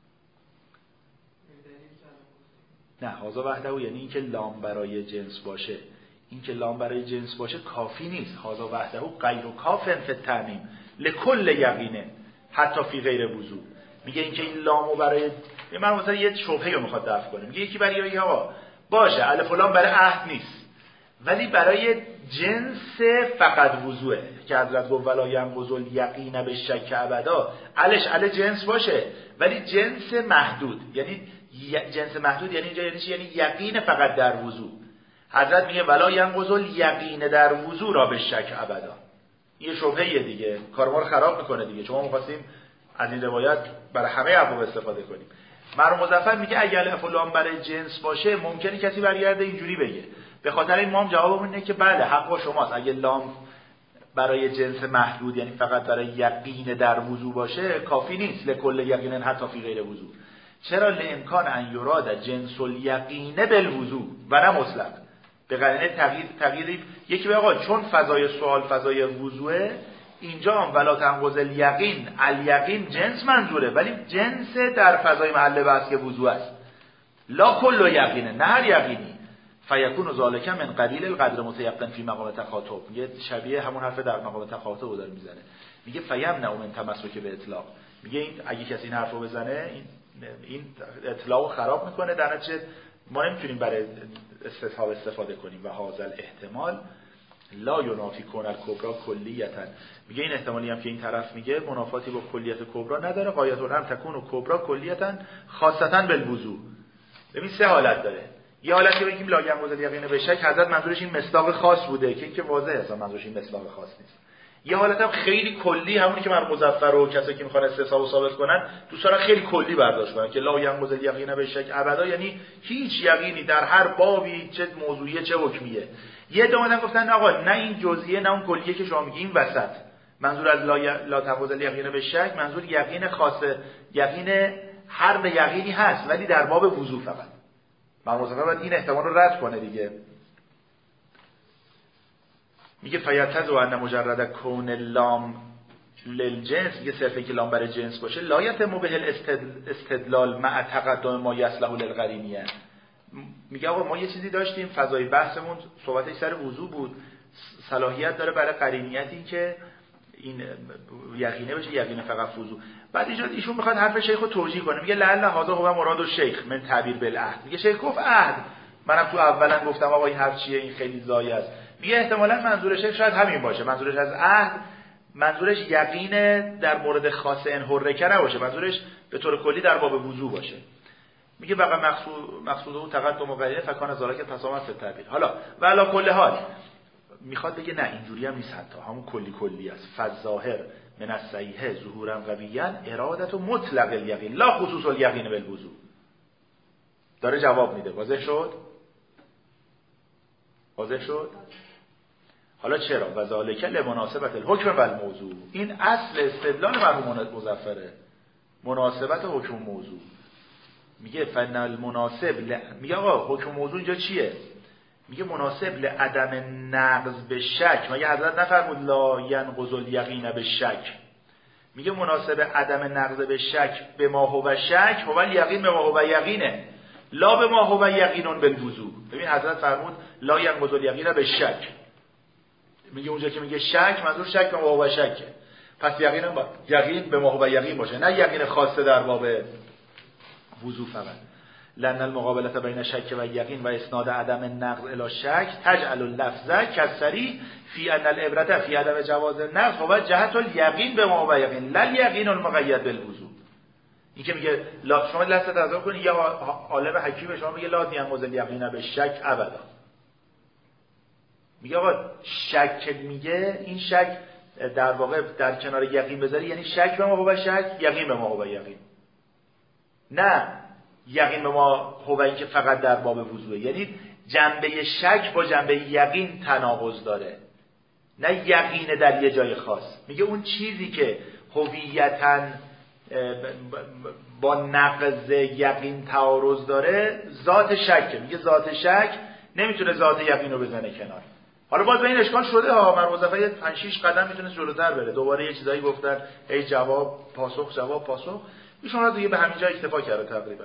نه هذا وحده یعنی اینکه لام برای جنس باشه. اینکه لام برای جنس باشه کافی نیست. هذا وحده غیر کافٍ فی التعمیم لکل یقینه حتی فی غیر وضو. میگه اینکه این لامو برای من مثلا یه شبهه رو میخواد دفع کنه. میگه یکی برای ها باشه الف و لام برای عهد نیست، ولی برای جنس فقط وضوئه که حضرت گفت ولا ینقض الیقین بالشک ابدا. الش ال جنس باشه ولی جنس محدود. یعنی جنس محدود یعنی اینجا یعنی چی؟ یعنی یقین فقط در وضو. حضرت میگه ولا ینقض الیقین در وضو را بالشک ابدا. این شبهه دیگه، کار ما رو خراب میکنه دیگه. شما می‌خواستیم از این روایت برای همه ابواب استفاده کنیم. مرحوم مظفر میگه اگر الف و لام برای جنس باشه ممکنه کسی برگرده اینجوری بگه. به خاطر این ما هم جوابمون اینه که بله حق با شماست. اگه لام برای جنس محدود یعنی فقط برای یقین در وضو باشه کافی نیست لکل یقین حتی فی غیر وضو. چرا؟ لامکان ان یراد جنس الیقین بالوضو و نه مطلق. به قرینه تغییر تغییری یکی به آقا چون فضای سوال فضای وضوئه، اینجا هم ولا تنقض الیقین الیقین جنس منظوره، ولی جنس در فضای محل بحث که وضو است. لا کل یقینه، نه هر یقینی. فیکون ذالک من قلیل القدر متیقن فی مقام تخاطب. میگه شبیه همون حرف در مقام تخاطب رو داره میزنه. میگه فیمنع من تمسک به اطلاق. میگه این اگه کسی این حرفو بزنه این این اطلاقو خراب میکنه، در نتیجه ما نمیتونیم برای استصحاب استفاده کنیم. و هذا الاحتمال لا ینافی کون الکبرى کلیتا. میگه این احتمالی هم که این طرف میگه منافاتی با کلیت کبرا نداره. غایت الامر تکون و کبرا کلیتا خاصتا بالوضو. ببین سه حالت داره. یه حالتی بگیم لا ینقض الیقین بالشک، حضرت منظورش این مصداق خاص بوده که اینکه واضحه اصلا منظورش این مصداق خاص نیست. یه حالت هم خیلی کلی، همونی که من مظفر و کسایی که میخوان استصحاب ثابت کنن دوست دارن خیلی کلی برداشت کنن که لا ینقض الیقین بالشک ابدا، یعنی هیچ یقینی در هر بابی چه موضوعیه چه حکمیه. یه دو اومدن گفتن آقا نه این جزئیه نه اون کلیه که شما میگی، این وسط منظور از لا ی... لا تنقض الیقین بالشک منظور یقین خاصه، یقین هر یقینی هست ولی در باب وضو فقط. من مظفر باید این احتمال رو رد کنه دیگه. میگه فیتز و ان مجرد کون لام للجنس، میگه صرف اینکه لام برای جنس باشه لا یتم به الاستدلال مع تقدم ما یصلح للقرینیه. میگه آقا ما یه چیزی داشتیم فضای بحثمون صحبتش سر وضو بود، صلاحیت داره برای قرینیتی که این یقینه بشه یقینه فقط وضو. بعد ایشون ایشون میخواد حرف شیخ رو توجیه کنه، میگه لعل هذا هو مراد الشیخ من تعبیر بالعهد. میگه شیخ گفت عهد، منم تو اولا گفتم آقا این حرف چیه، این خیلی زایی است. میگه احتمالاً منظور شیخ شاید همین باشه، منظورش از عهد منظورش یقین در مورد خاص انحرکه نباشه، منظورش به طور کلی در باب وضو باشه. میگه بقى مقصود مقصوده تقدم و قرینه فکان ذالک تسامح فی التعبیر. حالا و علی کل حال میخواد بگه نه اینجوری هم نیست، حتی همون کلی کلی است. فظاهر من الصحیح ظهورا قویا ارادت و مطلق الیقین لا خصوص الیقین بالوضو. داره جواب میده. واضح شد؟ واضح شد؟ حالا چرا؟ و ذالک لمناسبت الحکم و الموضوع. این اصل استدلال مرحوم مظفره، مناسبت حکم و موضوع. میگه فن المناسب ل... میگه آقا حکم موضوع اینجا چیه؟ میگه مناسب لعدم نقض به شک. مگه حضرت نفرمود لا ینقض الیقین به شک؟ میگه مناسب عدم نقض به شک به ما هو شک هو الیقین به ما هو یقینه لا به ما هو یقین بالوضوء. ببین حضرت فرمود لا ینقض الیقین به شک. میگه اونجا که میگه شک منظور شک به ما هو شکه، پس یقین با یقین به ما هو یقین باشه، نه یقین خاصه در باب وضو فقط. لأن المقابلة بین شک و یقین و اسناد عدم نقض الی شک تجعل اللفظ کسری فی ان العبرة فی عدم جواز النقض و جهت الیقین به ما و یقین لا الیقین المقید بالوضو. این که میگه لا شما لفظ تذکر کنید یا عالم حکیم شما میگه لا ینقض الیقین به شک ابدا. میگه آقا شک میگه این شک در واقع در کنار یقین بذاری یعنی شک به ما و شک یقین به ما و یقین، نه یقین به ما هو این که فقط در باب وضوء. یعنی جنبه شک با جنبه یقین تناقض داره، نه یقین در یه جای خاص. میگه اون چیزی که هویتاً با نقض یقین تعارض داره ذات شکه. میگه ذات شک نمیتونه ذات یقین رو بزنه کنار. حالا باز به این اشکال شده ها، من مظفر یه پنج شش قدم میتونه جلوتر بره، دوباره یه چیزایی گفتن ای جواب پاسخ جواب پاسخ، ایشون را دیگه به همین جا اکتفا کرده تقریبا.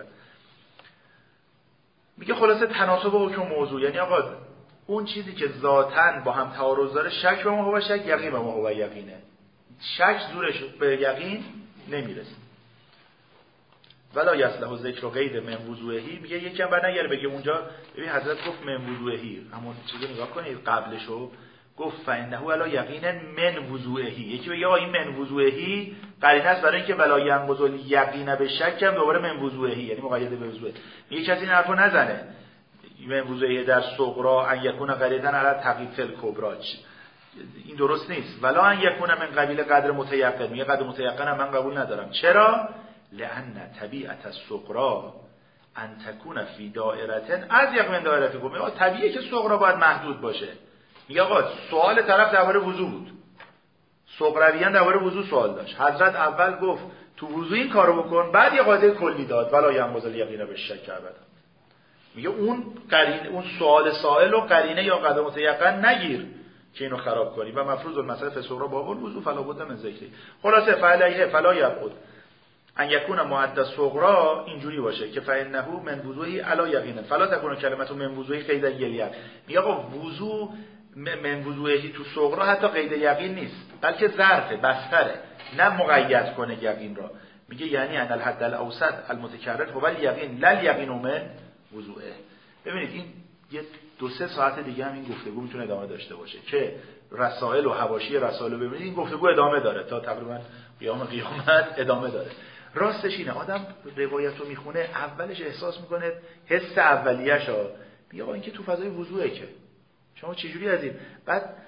میگه خلاصه تناسب حکم موضوع یعنی آقا اون چیزی که ذاتاً با هم تعارض داره شک به ما هو شک یقین به ما هو یقینه، شک زورش به یقین نمیرسه. ولا یصلح ذکر قید من وضوعهی. میگه یکم بعد نگره بگه اونجا ببین حضرت گفت من وضوعهی، همون چیزو نگاه کنید قبلشو گفت فانه علی یقین من وضوعهی. یکی بگه آقا این من وضوعهی قرینه است برای اینکه ولا ینقض الیقین به شک هم دوباره من وضوعهی یعنی مقید به وضوعه. میگه کسی این حرفو نزنه من وضوعهی در صغرا ان یکون قریدن علی تقیید الکبرا، این درست نیست. ولا ان یکون من قبیل قدر متیقن، میگه قدر متیقن هم من قبول ندارم. چرا؟ لأن طبیعت الصغرا ان تکون فی دائرة از یک من دائرة کبرى. میگه طبیعیه که صغرا باید محدود باشه. میگه آقا سوال طرف درباره وضو بود، صغرویان درباره وضو سوال داشت، حضرت اول گفت تو وضو این کارو بکن، بعد یه قاعده کلی داد ولا ینقض الیقین به شک ابدا. میگه اون قرینه اون سوال سائل و قرینه یا قدر متیقن نگیر که اینو خراب کنی و مفروض المسأله فی الصغرا باب الوضو فلا بد من ذکری. خلاصه فعلیه فلا یبعد ان یکون معد الصغرا اینجوری باشه که فانه من وضوعی علی یقین فلا تکون کلمه من وضوعی قید یلیق. میگه آقا وضو من وضوعی تو صغرا حتی قید یقین نیست بلکه ظرفه بستره، نه مقید کنه یقین را. میگه یعنی ان الحد الاوسط المتکرر هو الیقین لا الیقین من وضوعه. ببینید این یه دو سه ساعت دیگه هم این گفتگو میتونه ادامه داشته باشه که رسائل و حواشی رسائل رو ببینید این گفتگو ادامه داره تا تقریبا قیام قیامت ادامه داره. راستش اینه آدم روایت رو میخونه اولش احساس میکنه حس اولیه‌شو میگه آقا این که تو فضای وضوئه که شما چجوری از این. بعد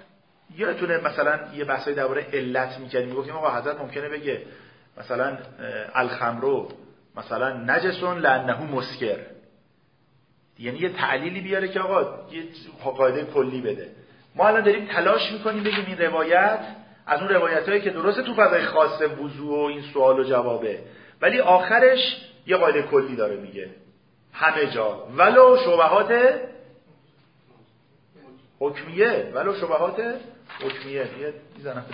یادتونه مثلا یه بحثای درباره علت می‌کردیم، میگفتیم آقا حضرت ممکنه بگه مثلا الخمرو مثلا نجسون لانه مسکر، یعنی یه تعلیلی بیاره که آقا یه قاعده کلی بده. ما الان داریم تلاش میکنیم بگیم این روایت از اون روایتایی که درسته تو فضای خاص وضو و این سوال و جوابه، ولی آخرش یه قاعده کلی داره میگه همه جا، ولو شبهات حکمیه، ولو شبهات حکمیه. یه میزنم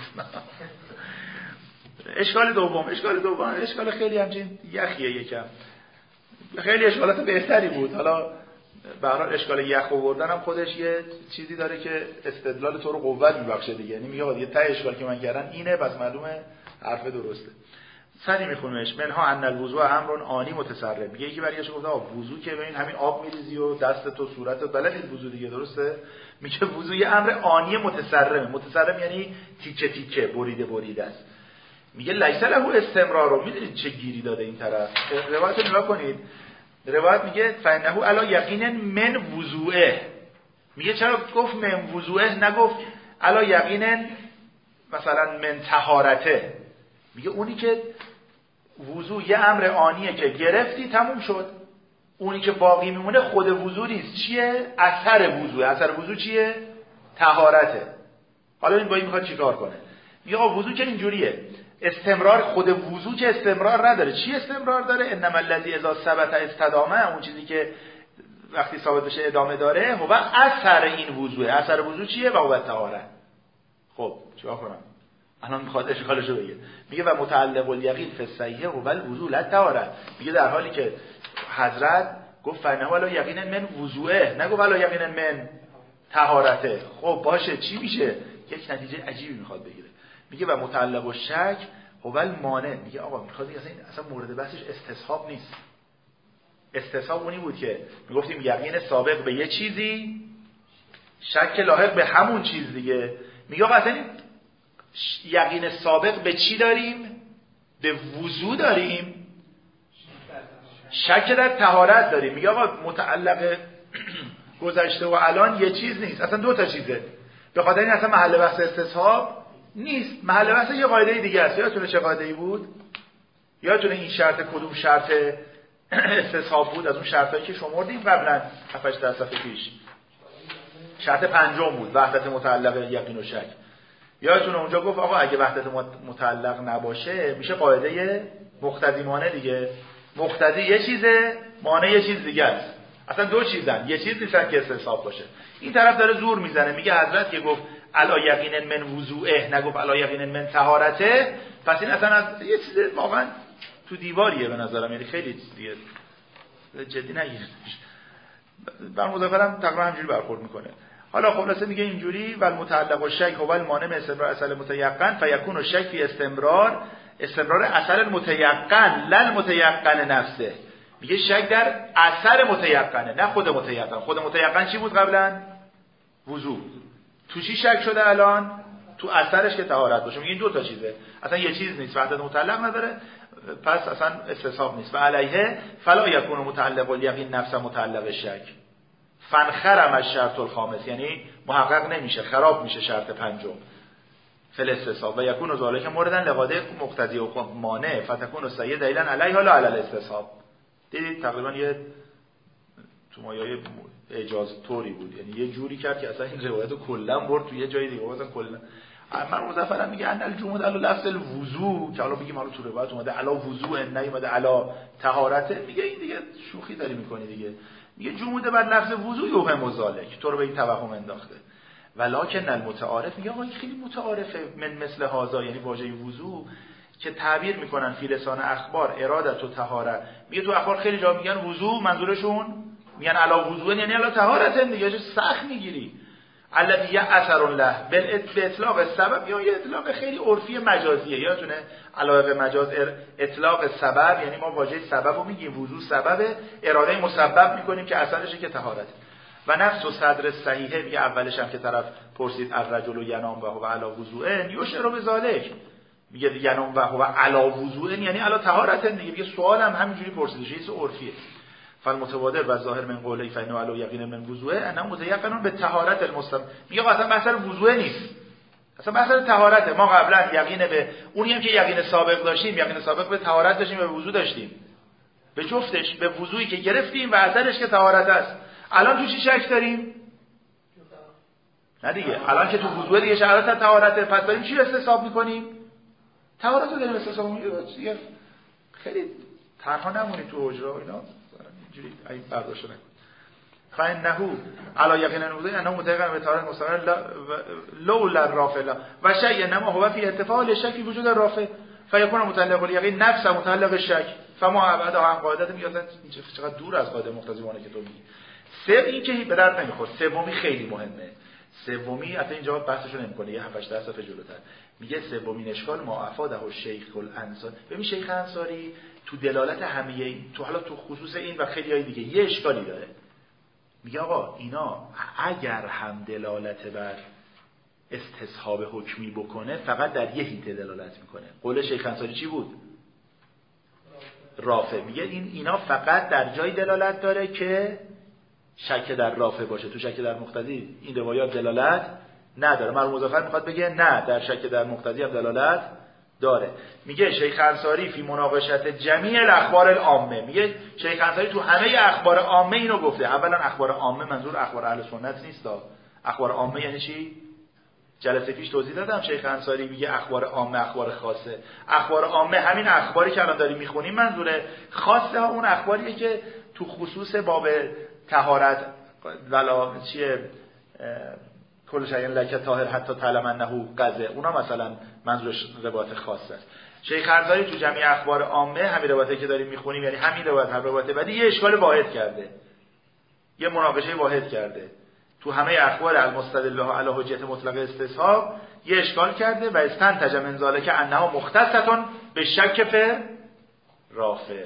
اشکال دوم، اشکال دوم اشکال خیلی همچین یخیه، یکم خیلی اشکالات بهتری بود. حالا به هر حال اشکال یخ آوردن هم خودش یه چیزی داره که استدلال تو رو قوت میبخشه دیگه. یعنی میگه یه ته اشکال که من کردم اینه، پس معلومه حرف درسته. سری میخونمش منها ان الوضوء امر آنی متسرب. میگه یکی برگشت گفت آقا وضو که ببین همین آب میریزی و دست تو صورت بلدی وضو دیگه، درسته؟ میگه وضو یه امر آنی متسرب. متسرب یعنی تیکه تیکه، بریده بریده است. میگه لیس له استمرار. رو میدونید چه گیری داده این طرف؟ روایت رو نگاه کنید. روایت میگه فانه علی یقین من وضوئه. میگه چرا گفت من وضوئه نگفت علی یقین مثلا من طهارته؟ میگه اونی که وضو یه امر آنیه که گرفتی تموم شد، اونی که باقی میمونه خود وضو نیست. چیه؟ اثر وضو. اثر وضو چیه؟ طهارته. حالا این با این میخواد چیکار کنه؟ میگه آقا وضو که اینجوریه، استمرار خود وضو که استمرار نداره. چی استمرار داره؟ انما الذی اذا ثبت استدامه، اون چیزی که وقتی ثابت بشه ادامه داره. هو اثر این وضوء. اثر وضو چیه؟ و هو طهارت. خب چیکار کنم؟ الان میخواد اشکالشو بگه. میگه و متعلق الیقین فی الصحیح هو الوضوء لا طهارت. میگه در حالی که حضرت گفت فنه ولا یقینا من وضوئه، نگو ولا یقینا من طهارته. خب باشه چی میشه؟ یک نتیجه عجیبی میخواد بگیره. میگه و متعلق الشک هو المانع. میگه آقا میخواد اصلا این اصلا مورد بحثش استصحاب نیست. استصحاب اونی بود که میگفتیم یقین سابق به یه چیزی، شک لاحق به همون چیز دیگه. میگه آقا اصلا یقین سابق به چی داریم؟ به وضو داریم، شک در طهارت داریم. میگه آقا متعلق گذشته و الان یه چیز نیست، اصلا دو تا چیزه. به خاطر این اصلا محل بحث استصحاب نیست، محل بحث یه قاعده دیگه است. یادتونه چه قاعده‌ای بود؟ یادتونه این شرط کدوم شرط استصحاب بود از اون شرطایی که شمردیم قبلا هفت هشت صفحه پیش؟ شرط پنجم بود، وحدت متعلق یقین و شک. یادتونه اونجا گفت آقا اگه وحدت متعلق نباشه میشه قاعده مقتضی مانع دیگه. مقتضی یه چیزه، مانع یه چیز دیگه است. اصلا دو چیزن، یه چیز نیستن که استصحاب باشه. این طرف داره زور میزنه، میگه حضرت که گفت الا یقین من وضوئه نگفت الا یقین من طهارته، پس این اصلا از یه چیز واقعا تو دیواریه به نظرم. یعنی خیلی دیگه جدی نگیرنش. بر مظفرم تقریبا همینجوری برخورد میکنه. حالا خلاصه میگه اینجوری و المتعلق الشک هو المانع من استمرار اصل متیقن فیکون الشک فی استمرار استمرار اثر المتیقن لا المتیقن نفسه. میگه شک در اثر متیقنه نه خود متیقن. خود متیقن چی بود قبلا؟ وضو. تو چی شک شده الان؟ تو اثرش که طهارت باشه. میگه این دو تا چیزه، اصلا یه چیز نیست، وحدت متعلق نداره، پس اصلا استصحاب نیست. و علیه فلا یکون متعلق الیقین نفس متعلق شک فنخرم از شرط الخامس، یعنی محقق نمیشه، خراب میشه شرط پنجم فل استصحاب و یکون ذالک موردن لقاده مقتضی و مانع فتکون السید دلیلا علیه لا علی الاستصحاب. دیدید تقریبا یه تو مایه اجاز طوری بود، یعنی یه جوری کرد که اصلا این روایت رو کلا برد تو یه جای دیگه. مثلا کلا من مظفرم میگه ان الجمود علی لفظ الوضو، که حالا بگیم حالا تو روایت اومده علی وضو نیومده علی طهارت، میگه این دیگه شوخی داری میکنی دیگه. میگه جمود بر لفظ وضو یوهم ذالک، تو رو به این توهم انداخته. ولکن المتعارف میگه آقا این خیلی متعارفه من مثل هذا، یعنی واژه وضو که تعبیر میکنن فی لسان اخبار ارادت و طهارت. میگه تو اخبار خیلی جا میگن وضو، منظورشون میگن علا وضو یعنی علا طهارت. دیگه سخت میگیری الذی اثر له به اطلاق سبب، یا یه اطلاق خیلی عرفی مجازیه. یادتونه علاوه مجاز اطلاق سبب، یعنی ما واژه سبب رو میگیم وضو سبب، اراده مسبب میکنیم که اثرشه که طهارت. و نفس و صدر صحیحه میگه اولش هم که طرف پرسید الرجل ینام و هو علا وضوء یشعر بذالک، میگه ینام و هو علا وضوء یعنی علا طهارت دیگه. میگه سوال هم همینجوری پرسیده شده، چیز عرفیه. فالمتبادر و ظاهر من قولی فانه علی یقین من وضوء انه متیقن به طهارت المستم. میگه اصلا مثلا وضوء نیست، اصلا بحث طهارته. ما قبلا یقین به اونی هم که یقین سابق داشتیم، یقین سابق به طهارت داشتیم، به وضو داشتیم، به جفتش، به وضویی که گرفتیم و اثرش که طهارت است. الان تو چی شک داریم؟ نه دیگه، الان که تو وضو دیگه شرط طهارته، پس داریم چی استصحاب میکنیم؟ طهارت رو داریم استصحاب میکنیم. خیلی تنها نمونید تو حجره و اینا، اینجوری این برداشت نکن. فإنه علی یقین نموده انه متقن به طهارت مستقر لولا الرافع و شیء انما هو فی اتفاق للشک فی وجود الرافع فیکون متعلق الیقین نفس متعلق الشک فما ابعد عن قاعده میاد. چقدر دور از قاعده مقتضیانه که تو میگی. سه این که به درد نمیخوره. سومی خیلی مهمه. سومی البته اینجا بحثشو نمیکنه، یه هفت هشت صفحه جلوتر میگه سومین اشکال ما افاده الشیخ الانصاری. ببین شیخ انصاری تو دلالت همه این تو حالا تو خصوص این و خیلی های دیگه یه اشکالی داره. میگه آقا اینا اگر هم دلالت بر استصحاب حکمی بکنه فقط در یه هیته دلالت میکنه. قول شیخ انصاری چی بود؟ رافع. میگه این اینا فقط در جای دلالت داره که شک در رافع باشه، تو شک در مقتضی این روایات دلالت نداره. مرحوم مظفر میخواد بگه نه، در شک در مقتضی هم دلالت داره. میگه شیخ انصاری فی مناقشت جمیع الاخبار العامه، میگه شیخ انصاری تو همه اخبار عامه اینو گفته. اولا اخبار عامه منظور اخبار اهل سنت نیست. اخبار عامه یعنی چی؟ جلسه پیش توضیح دادم. شیخ انصاری میگه اخبار عامه اخبار خاصه. اخبار عامه همین اخباری که الان داریم میخونیم منظوره. خاصه ها اون اخباریه که تو خصوص باب طهارت ولا چیه کل شیء لک طاهر حتی تعلم انه قذ، اونا مثلا منظورش روایت خاصه است. شیخ انصاری تو جمعی اخبار عامه همین روایتی که داریم میخونیم، یعنی همین روایت هر روایت بعدی یه اشکال واحد کرده، یه مناقشه واحد کرده. تو همه اخبار المستدل بها علی حجت مطلق استصحاب یه اشکال کرده و استنتج من ذلک انها مختصه به شک فی رافع.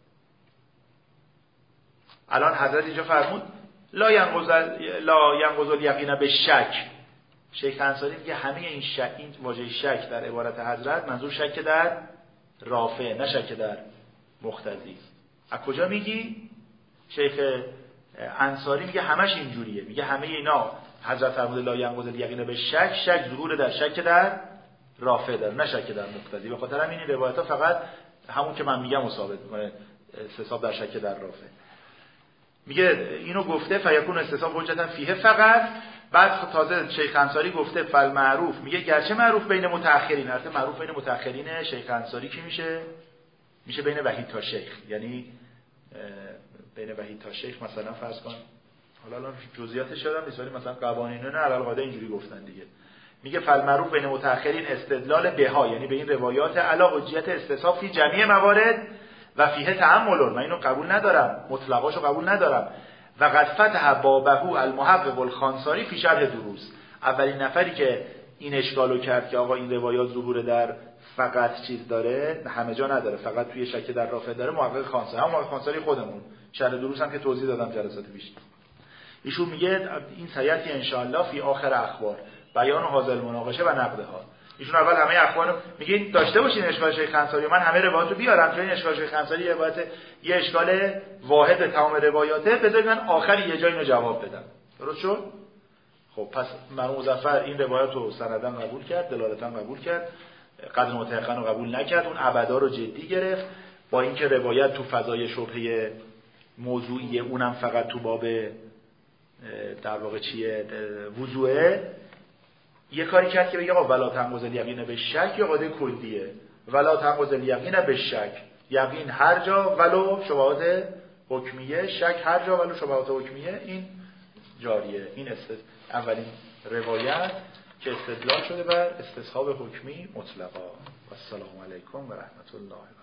الان حضرت اینجا فرمود لا ینقض لا ینقض الیقین به شک. شیخ انصاری میگه همه این شک، این واژه شک در عبارت حضرت منظور شک در رافع نه شک در مقتضی. از کجا میگی؟ شیخ انصاری میگه همش اینجوریه. میگه همه اینا حضرت فرموده لا ینقض الیقین به شک، شک ظهور در شک در رافع داره نه شک در مقتضی. به خاطر همین این روایت ها فقط همون که من میگم ثابت میکنه، استصحاب در شک در رافع. میگه اینو گفته فیکون استصحاب حجتا فیه فقط. بعد تازه شیخ انصاری گفته فل معروف، میگه گرچه معروف بین متأخرین، البته معروف بین متأخرین شیخ انصاری کی میشه؟ میشه بین وحید تا شیخ، یعنی بین وحید تا شیخ مثلا فرض کن، حالا الان جزئیاتش یادم نیست ولی مثلا قوانینون علل قاعده اینجوری گفتن دیگه. میگه فل معروف بین متأخرین استدلال بها، یعنی به این روایات علی حجیت استصحاب فی جمیع موارد و فیه تأمل. من اینو قبول ندارم، مطلقاشو قبول ندارم. و قد فتح بابه المحقق الخانساری فی شرح دروس. اولین نفری که این اشکالو کرد که آقا این روایات ظهور در فقط چیز داره، همه جا نداره، فقط توی شک در رافع داره، محقق خانساری. هم محقق خانساری خودمون شرح دروس هم که توضیح دادم جلسات پیش. ایشون میگه این سیاتی ان شاء الله فی آخر اخبار بیان حاصل مناقشه و نقدها. ایشون اول همه اخبارو میگه داشته باشین اشکال شیخ انصاری، من همه روایاتو بیارم چون این اشکال شیخ انصاری یه روایت یه اشکال واحد تمام روایاته، بذارید من آخری یه جایی اینو جواب بدم. درست شد؟ خب پس مرحوم مظفر این روایتو سنداً قبول کرد، دلالتاً قبول کرد، قدر متيقن رو قبول نکرد، اون ابدا رو جدی گرفت، با اینکه روایت تو فضای شبهه موضوعی اونم فقط تو باب در واقع چیه وضوعه، یه کاری کرد که بگه آقا ولا تنقض الیقین به شک یا قاعده کلیه. ولا تنقض الیقین به شک، یقین هر جا ولو شبهات حکمیه، شک هر جا ولو شبهات حکمیه، این جاریه. این است اولین روایت که استدلال شده بر استصحاب حکمی مطلقا. السلام علیکم و رحمت الله.